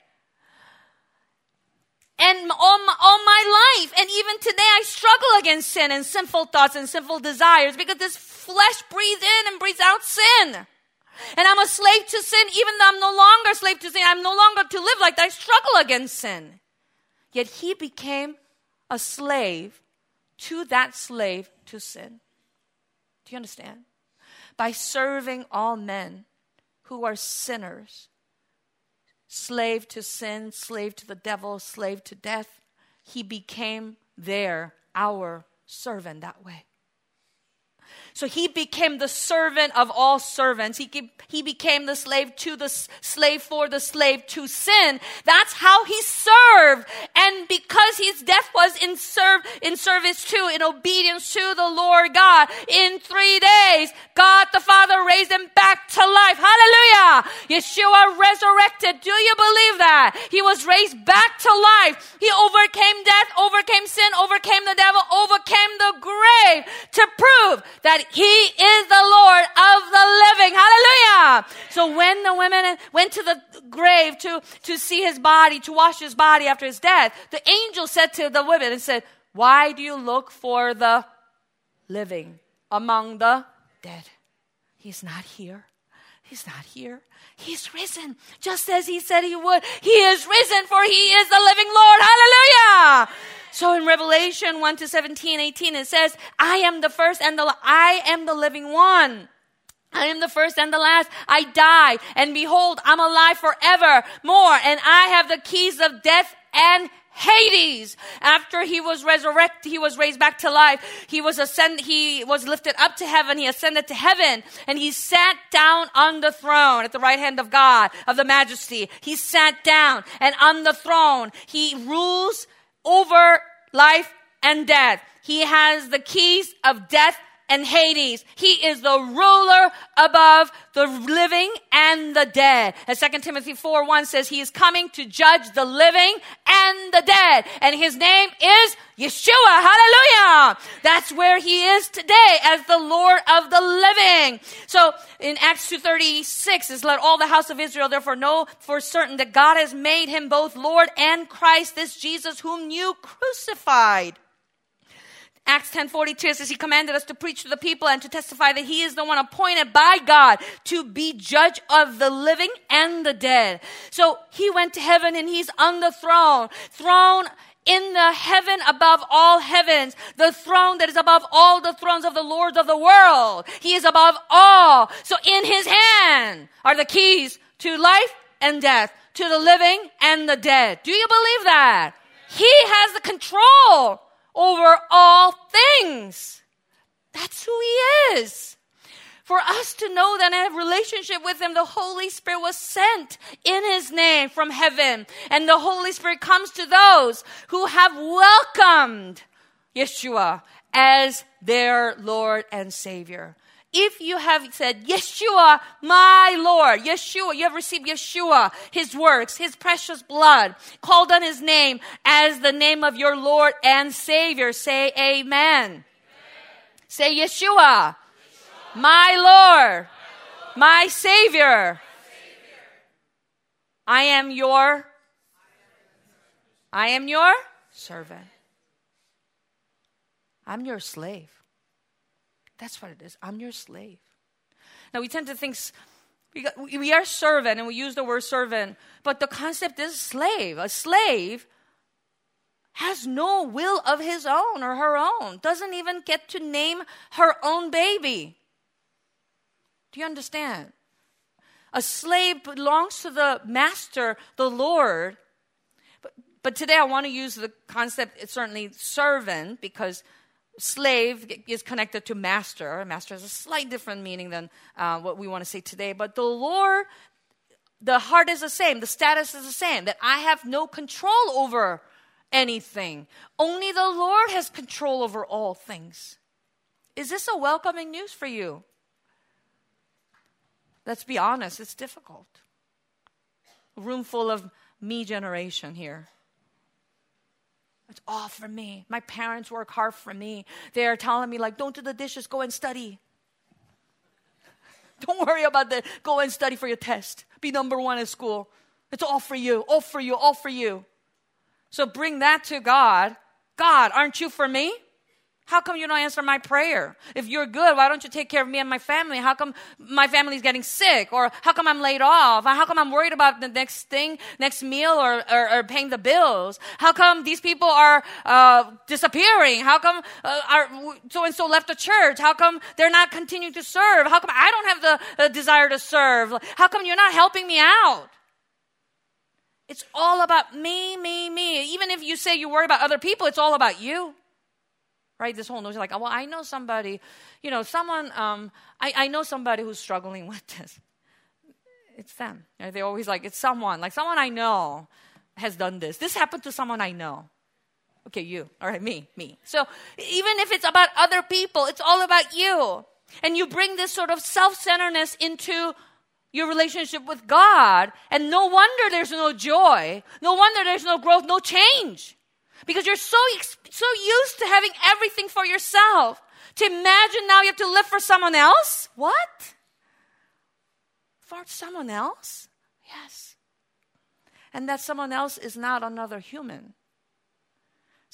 And all my life, and even today, I struggle against sin and sinful thoughts and sinful desires, because this flesh breathes in and breathes out sin. And I'm a slave to sin, even though I'm no longer a slave to sin. I'm no longer to live like that. I struggle against sin. Yet he became a slave to that slave to sin. Do you understand? By serving all men who are sinners, slave to sin, slave to the devil, slave to death, he became our servant that way. So he became the servant of all servants. He became the slave to the slave for the slave to sin. That's how he served. And because his death was in service to, in obedience to the Lord God, in 3 days, God the Father raised him back to life. Hallelujah! Yeshua resurrected. Do you believe that? He was raised back to life. He overcame death, overcame sin, overcame the devil, overcame the grave to prove that he is the Lord of the living. Hallelujah! So when the women went to the grave to see his body, to wash his body after his death, the angel said to the women and said, why do you look for the living among the dead. He's not here. He's not here. He's risen, just as he said he would. He is risen, for he is the living Lord. Hallelujah! So in Revelation 1-17-18, it says, I am the first and I am the living one. I am the first and the last. I died, and behold, I'm alive forevermore, and I have the keys of death and Hades. After he was resurrected, he was raised back to life. He was lifted up to heaven. He ascended to heaven, and he sat down on the throne at the right hand of God, of the majesty. He sat down, and on the throne, he rules over life and death. He has the keys of death and Hades. He is the ruler above the living and the dead. As 2 Timothy 4:1 says, he is coming to judge the living and the dead. And his name is Yeshua. Hallelujah! That's where he is today, as the Lord of the living. So in Acts 2:36 is, let all the house of Israel therefore know for certain that God has made him both Lord and Christ, this Jesus whom you crucified. Acts 10:42 says, he commanded us to preach to the people and to testify that he is the one appointed by God to be judge of the living and the dead. So he went to heaven, and he's on the throne in the heaven above all heavens, the throne that is above all the thrones of the lords of the world. He is above all. So in his hand are the keys to life and death, to the living and the dead. Do you believe that? He has the control over all things. That's who he is. For us to know that in a relationship with him, the Holy Spirit was sent in his name from heaven. And the Holy Spirit comes to those who have welcomed Yeshua as their Lord and Savior. If you have said, Yeshua, my Lord, Yeshua, you have received Yeshua, his works, his precious blood, called on his name as the name of your Lord and Savior, say amen. Say Yeshua, my Lord, my Savior. I am your servant. I'm your slave. That's what it is. I'm your slave. Now, we tend to think we are servant, and we use the word servant, but the concept is slave. A slave has no will of his own or her own, doesn't even get to name her own baby. Do you understand? A slave belongs to the master, the Lord. But today I want to use the concept, it's certainly servant, because slave is connected to master. Master has a slight different meaning than what we want to say today. But the Lord, the heart is the same. The status is the same. That I have no control over anything. Only the Lord has control over all things. Is this a welcoming news for you? Let's be honest, it's difficult. A room full of me generation here. It's all for me. My parents work hard for me. They're telling me, like, don't do the dishes, go and study. Don't worry about that. Go and study for your test. Be number one at school. It's all for you, all for you, all for you. So bring that to God. God, aren't you for me? How come you don't answer my prayer? If you're good, why don't you take care of me and my family? How come my family's getting sick? Or how come I'm laid off? How come I'm worried about the next meal or paying the bills? How come these people are disappearing? How come so-and-so left the church? How come they're not continuing to serve? How come I don't have the desire to serve? How come you're not helping me out? It's all about me, me, me. Even if you say you worry about other people, it's all about you. Right? This whole notion, like, well, I know somebody, someone, I know somebody who's struggling with this. It's them. They always like, it's someone I know has done this. This happened to someone I know. Okay, you. All right, me. So even if it's about other people, it's all about you. And you bring this sort of self-centeredness into your relationship with God, and no wonder there's no joy. No wonder there's no growth, no change. Because you're so used to having everything for yourself. To imagine now you have to live for someone else? What? For someone else? Yes. And that someone else is not another human.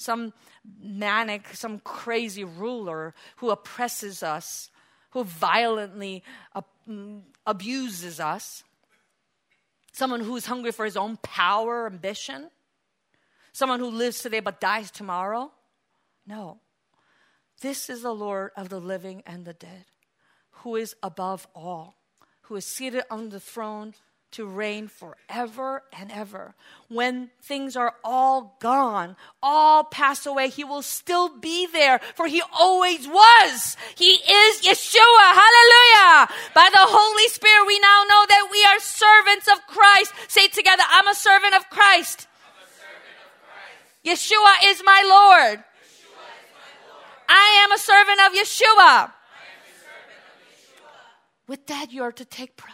some manic, some crazy ruler who oppresses us, who violently abuses us, someone who's hungry for his own power, ambition, someone who lives today but dies tomorrow. No. This is the Lord of the living and the dead, who is above all, who is seated on the throne to reign forever and ever. When things are all gone, all pass away, he will still be there, for he always was. He is Yeshua. Hallelujah. By the Holy Spirit, we now know that we are servants of Christ. Say it together, I'm a servant of Christ. Yeshua is my Lord. I am a servant of Yeshua. With that, you are to take pride.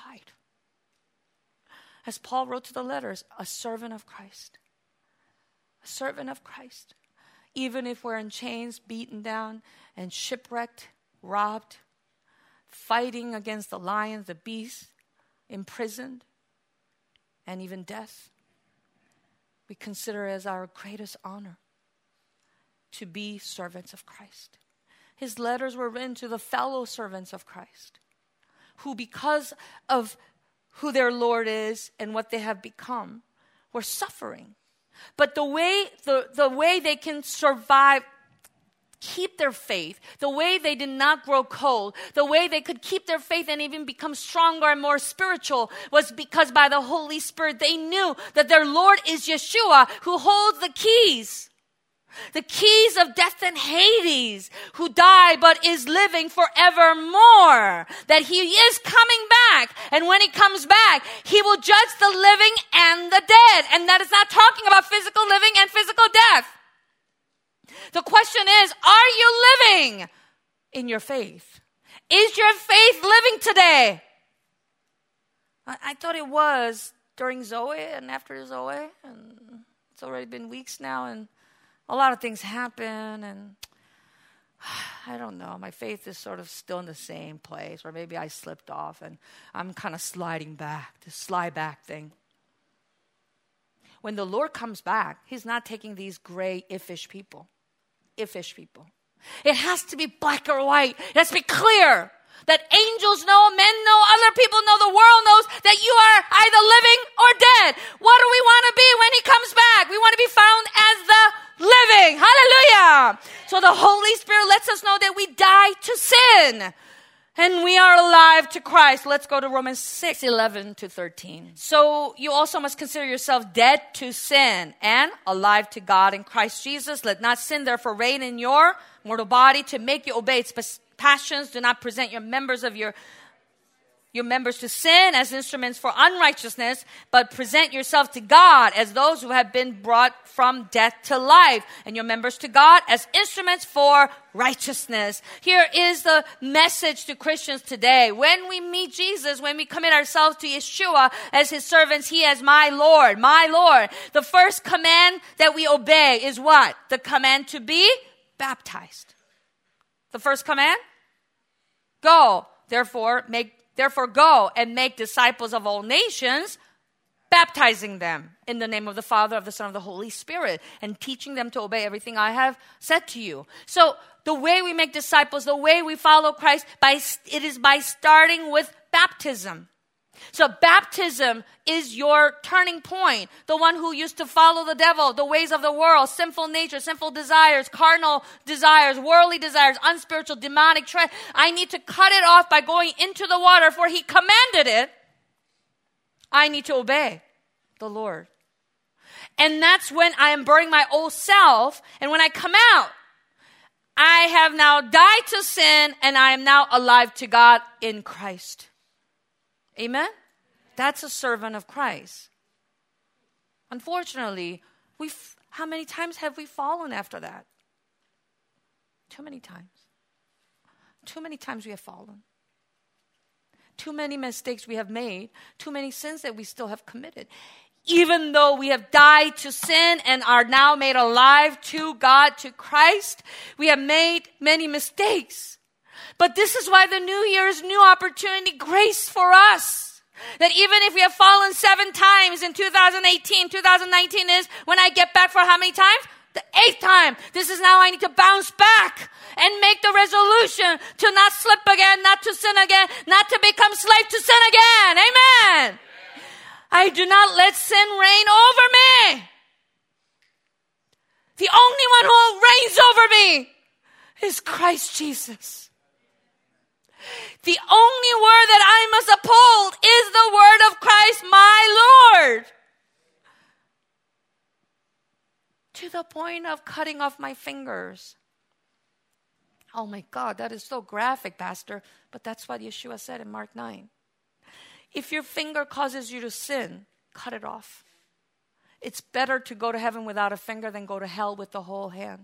As Paul wrote to the letters, a servant of Christ. A servant of Christ. Even if we're in chains, beaten down, and shipwrecked, robbed, fighting against the lions, the beasts, imprisoned, and even death, we consider it as our greatest honor to be servants of Christ. His letters were written to the fellow servants of Christ, who because of who their Lord is and what they have become, were suffering. But the way they can survive, keep their faith, the way they did not grow cold, the way they could keep their faith and even become stronger and more spiritual was because by the Holy Spirit they knew that their Lord is Yeshua, who holds the keys of death and Hades, who died but is living forevermore, that he is coming back. And when he comes back, he will judge the living and the dead. And that is not talking about physical living and physical death. The question is, are you living in your faith? Is your faith living today? I thought it was during Zoe and after Zoe, and it's already been weeks now, and a lot of things happen, and I don't know. My faith is sort of still in the same place, or maybe I slipped off, and I'm kind of sliding back, this slide back thing. When the Lord comes back, he's not taking these gray, iffish people. It has to be black or white. It has to be clear that angels know, men know, other people know, the world knows that you are either living or dead. What do we want to be when he comes back? We want to be found as the living. Hallelujah. So the Holy Spirit lets us know that we die to sin and we are alive to Christ. Let's go to Romans 6:11-13. So you also must consider yourself dead to sin and alive to God in Christ Jesus. Let not sin therefore reign in your mortal body to make you obey its passions. Do not present your members to sin as instruments for unrighteousness, but present yourself to God as those who have been brought from death to life, and your members to God as instruments for righteousness. Here is the message to Christians today. When we meet Jesus, when we commit ourselves to Yeshua as his servants, he is my Lord, my Lord. The first command that we obey is what? The command to be baptized. The first command? Go, therefore go and make disciples of all nations, baptizing them in the name of the Father, of the Son, of the Holy Spirit, and teaching them to obey everything I have said to you. So the way we make disciples, the way we follow Christ, it is by starting with baptism. So baptism is your turning point. The one who used to follow the devil, the ways of the world, sinful nature, sinful desires, carnal desires, worldly desires, unspiritual, demonic trend. I need to cut it off by going into the water, for he commanded it. I need to obey the Lord. And that's when I am burning my old self. And when I come out, I have now died to sin and I am now alive to God in Christ. Amen? That's a servant of Christ. Unfortunately, how many times have we fallen after that? Too many times. Too many times we have fallen. Too many mistakes we have made. Too many sins that we still have committed. Even though we have died to sin and are now made alive to God, to Christ, we have made many mistakes. But this is why the new year is new opportunity, grace for us. That even if we have fallen 7 times in 2018, 2019 is when I get back for how many times? The 8th time. time. This is now I need to bounce back and make the resolution to not slip again, not to sin again, not to become slave to sin again. Amen. I do not let sin reign over me. The only one who reigns over me is Christ Jesus. The only word that I must uphold is the word of Christ, my Lord. To the point of cutting off my fingers. Oh my God, that is so graphic, Pastor. But that's what Yeshua said in Mark 9. If your finger causes you to sin, cut it off. It's better to go to heaven without a finger than go to hell with the whole hand.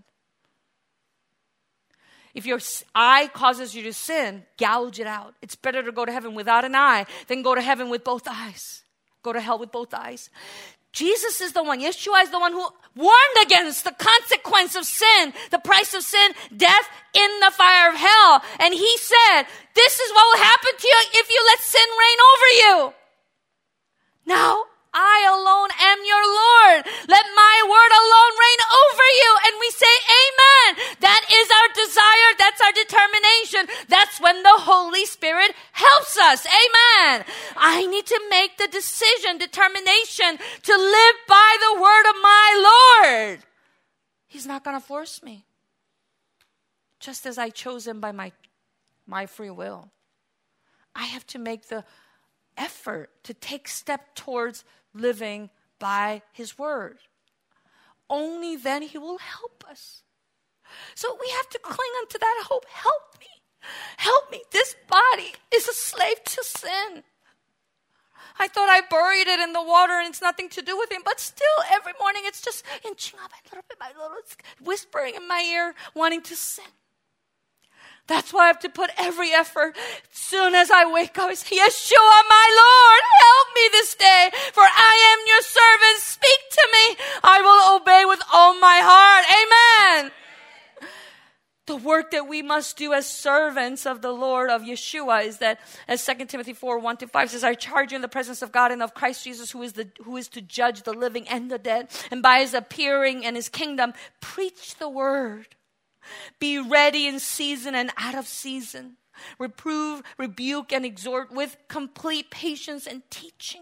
If your eye causes you to sin, gouge it out. It's better to go to heaven without an eye than go to heaven with both eyes. Go to hell with both eyes. Jesus is the one, Yeshua is the one who warned against the consequence of sin, the price of sin, death in the fire of hell. And he said, this is what will happen to you if you let sin reign over you. Now, I alone am your Lord. Let my word alone reign over you. And we say, amen. That is our desire. That's our determination. That's when the Holy Spirit helps us. Amen. I need to make the decision, determination to live by the word of my Lord. He's not going to force me. Just as I chose him by my free will. I have to make the effort to take step towards living by his word. Only then he will help us. So we have to cling unto that hope. Help me. Help me. This body is a slave to sin. I thought I buried it in the water and it's nothing to do with him. But still, every morning it's just inching up a little bit, it's whispering in my ear, wanting to sin. That's why I have to put every effort. As soon as I wake up, I say, Yeshua, my Lord, help me this day, for I am your servant. Speak to me. I will obey with all my heart. Amen. The work that we must do as servants of the Lord, of Yeshua, is that, as 2 Timothy 4, 1-5 says, I charge you in the presence of God and of Christ Jesus, who is to judge the living and the dead, and by his appearing and his kingdom, preach the word. Be ready in season and out of season. Reprove, rebuke, and exhort with complete patience and teaching.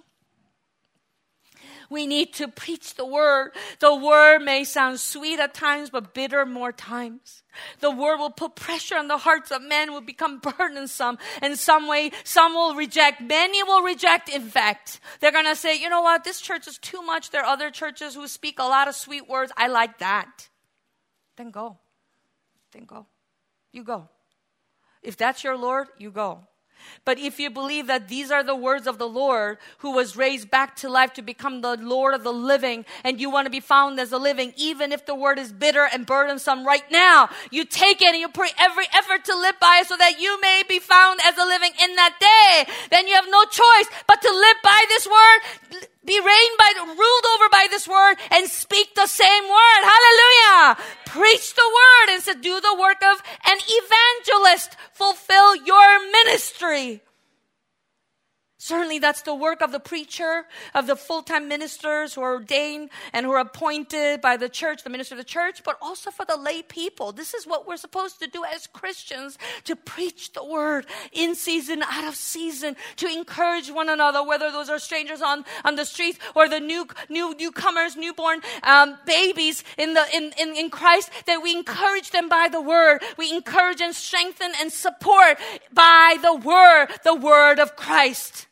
We need to preach the word. The word may sound sweet at times, but bitter more times. The word will put pressure on the hearts of men, will become burdensome. In some way, some will reject. Many will reject, in fact. They're going to say, you know what, this church is too much. There are other churches who speak a lot of sweet words. I like that. Then go. Then go. You go. If that's your Lord, you go. But if you believe that these are the words of the Lord who was raised back to life to become the Lord of the living, and you want to be found as a living, even if the word is bitter and burdensome right now, you take it and you put every effort to live by it so that you may be found as a living in that day. Then you have no choice but to live by this word, be ruled over by this word, and speak the same word. Hallelujah. Preach the word and do the work of an evangelist. Fulfill your ministry. Certainly that's the work of the preacher, of the full-time ministers who are ordained and who are appointed by the church, the minister of the church, but also for the lay people. This is what we're supposed to do as Christians, to preach the word in season, out of season, to encourage one another, whether those are strangers on the streets or the newcomers, newborn babies in Christ, that we encourage them by the word. We encourage and strengthen and support by the word of Christ.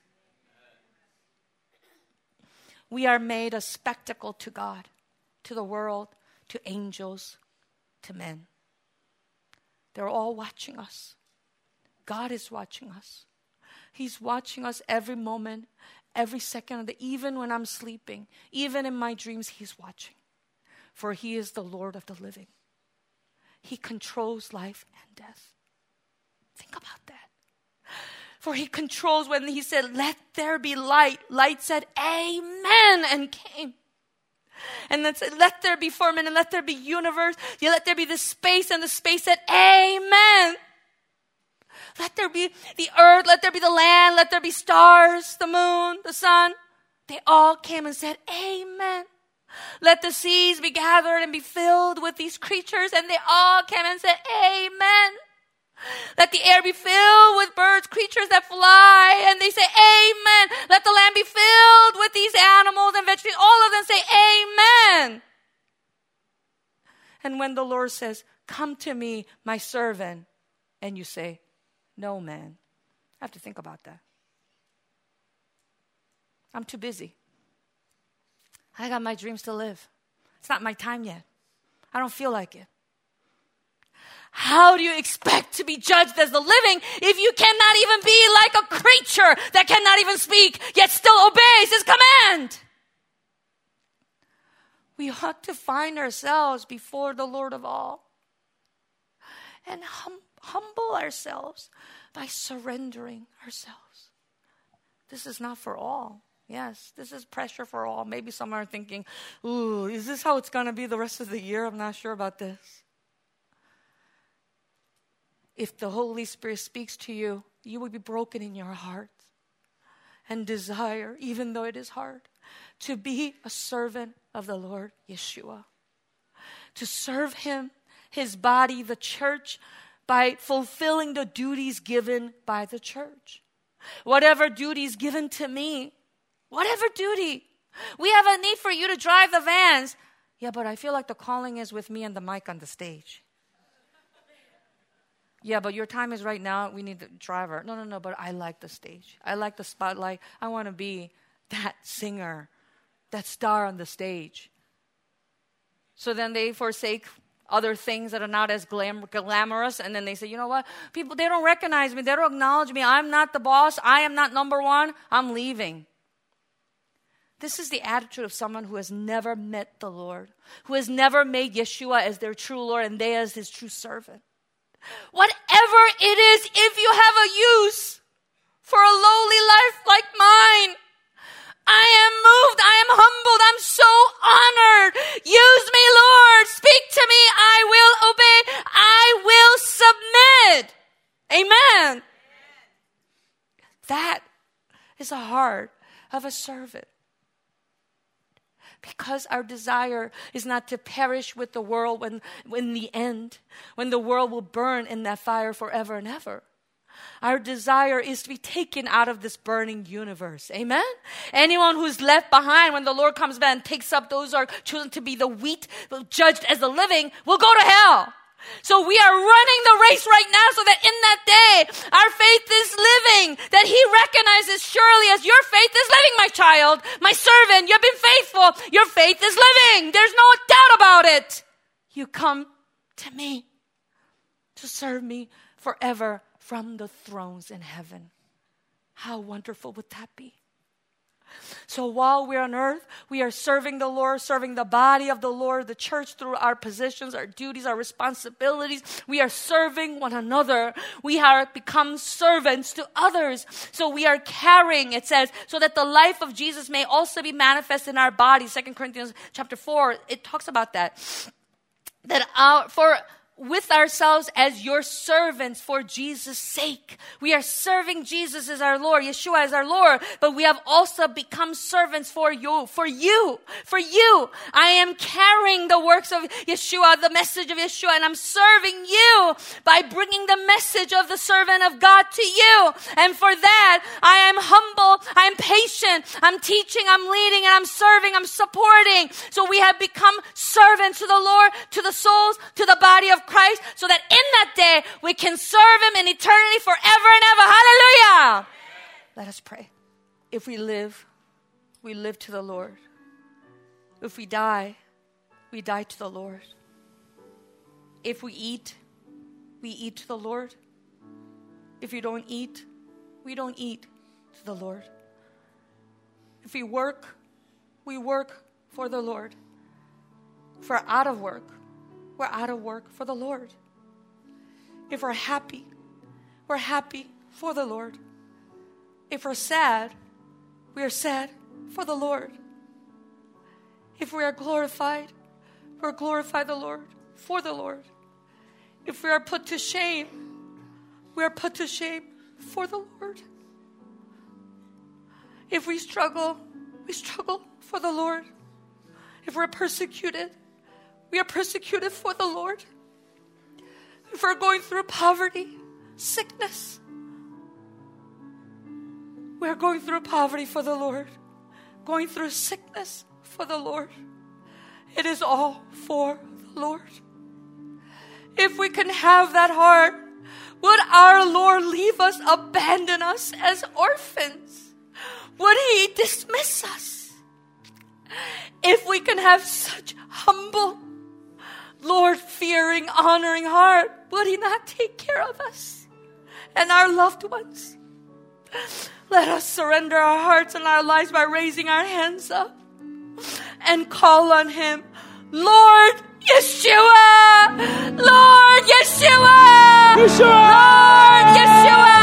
We are made a spectacle to God, to the world, to angels, to men. They're all watching us. God is watching us. He's watching us every moment, every second of the, even when I'm sleeping, even in my dreams, he's watching. For he is the Lord of the living. He controls life and death. Think about that. For he controls, when he said, let there be light. Light said, amen, and came. And then said, let there be firmament, and let there be universe. Let there be the space, and the space said, amen. Let there be the earth, let there be the land, let there be stars, the moon, the sun. They all came and said, amen. Let the seas be gathered and be filled with these creatures. And they all came and said, amen. Let the air be filled with birds, creatures that fly. And they say, amen. Let the land be filled with these animals and vegetables. All of them say, amen. And when the Lord says, come to me, my servant, and you say, no, man, I have to think about that. I'm too busy. I got my dreams to live. It's not my time yet. I don't feel like it. How do you expect to be judged as the living if you cannot even be like a creature that cannot even speak, yet still obeys his command? We ought to find ourselves before the Lord of all and humble ourselves by surrendering ourselves. This is not for all. Yes, this is pressure for all. Maybe some are thinking, ooh, is this how it's going to be the rest of the year? I'm not sure about this. If the Holy Spirit speaks to you, you will be broken in your heart and desire, even though it is hard, to be a servant of the Lord Yeshua. To serve him, his body, the church, by fulfilling the duties given by the church. Whatever duty is given to me, whatever duty. We have a need for you to drive the vans. Yeah, but I feel like the calling is with me and the mic on the stage. Yeah, but your time is right now. We need the driver. No, but I like the stage. I like the spotlight. I want to be that singer, that star on the stage. So then they forsake other things that are not as glamorous. And then they say, you know what? People, they don't recognize me. They don't acknowledge me. I'm not the boss. I am not number one. I'm leaving. This is the attitude of someone who has never met the Lord, who has never made Yeshua as their true Lord and they as his true servant. Whatever it is, if you have a use for a lowly life like mine, I am moved, I am humbled, I'm so honored. Use me, Lord. Speak to me. I will obey. I will submit. Amen. That is the heart of a servant. Because our desire is not to perish with the world when the end, when the world will burn in that fire forever and ever. Our desire is to be taken out of this burning universe. Amen? Anyone who's left behind when the Lord comes back and takes up those who are chosen to be the wheat, judged as the living, will go to hell. So we are running the race right now so that in that day, our faith is living, that he recognizes surely as your faith is living, my child, my servant, you've been faithful, your faith is living. There's no doubt about it. You come to me to serve me forever from the thrones in heaven. How wonderful would that be? So while we're on earth, we are serving the Lord, serving the body of the Lord, the church through our positions, our duties, our responsibilities. We are serving one another. We are become servants to others. So we are carrying, it says, so that the life of Jesus may also be manifest in our bodies. 2 Corinthians chapter 4, it talks about that. With ourselves as your servants for Jesus' sake. We are serving Jesus as our Lord, Yeshua as our Lord, but we have also become servants for you. I am carrying the works of Yeshua, the message of Yeshua, and I'm serving you by bringing the message of the servant of God to you. And for that, I am humble, I'm patient, I'm teaching, I'm leading, and I'm serving, I'm supporting. So we have become servants to the Lord, to the souls, to the body of Christ, so that in that day we can serve him in eternity forever and ever. Hallelujah. Amen. Let us pray. If we live to the Lord. If we die to the Lord. If we eat to the Lord. If we don't eat, we don't eat to the Lord. If we work for the Lord. If we're out of work for the Lord. If we're happy for the Lord. If we're sad, we are sad for the Lord. If we are glorified, we're glorify the Lord for the Lord. If we are put to shame, we are put to shame for the Lord. If we struggle for the Lord. If we're persecuted, we are persecuted for the Lord. If we're going through poverty, sickness, we're going through poverty for the Lord. Going through sickness for the Lord. It is all for the Lord. If we can have that heart, would our Lord leave us, abandon us as orphans? Would He dismiss us? If we can have such humble, Lord-fearing, honoring heart, would He not take care of us and our loved ones? Let us surrender our hearts and our lives by raising our hands up and call on Him. Lord Yeshua! Lord Yeshua! Lord Yeshua!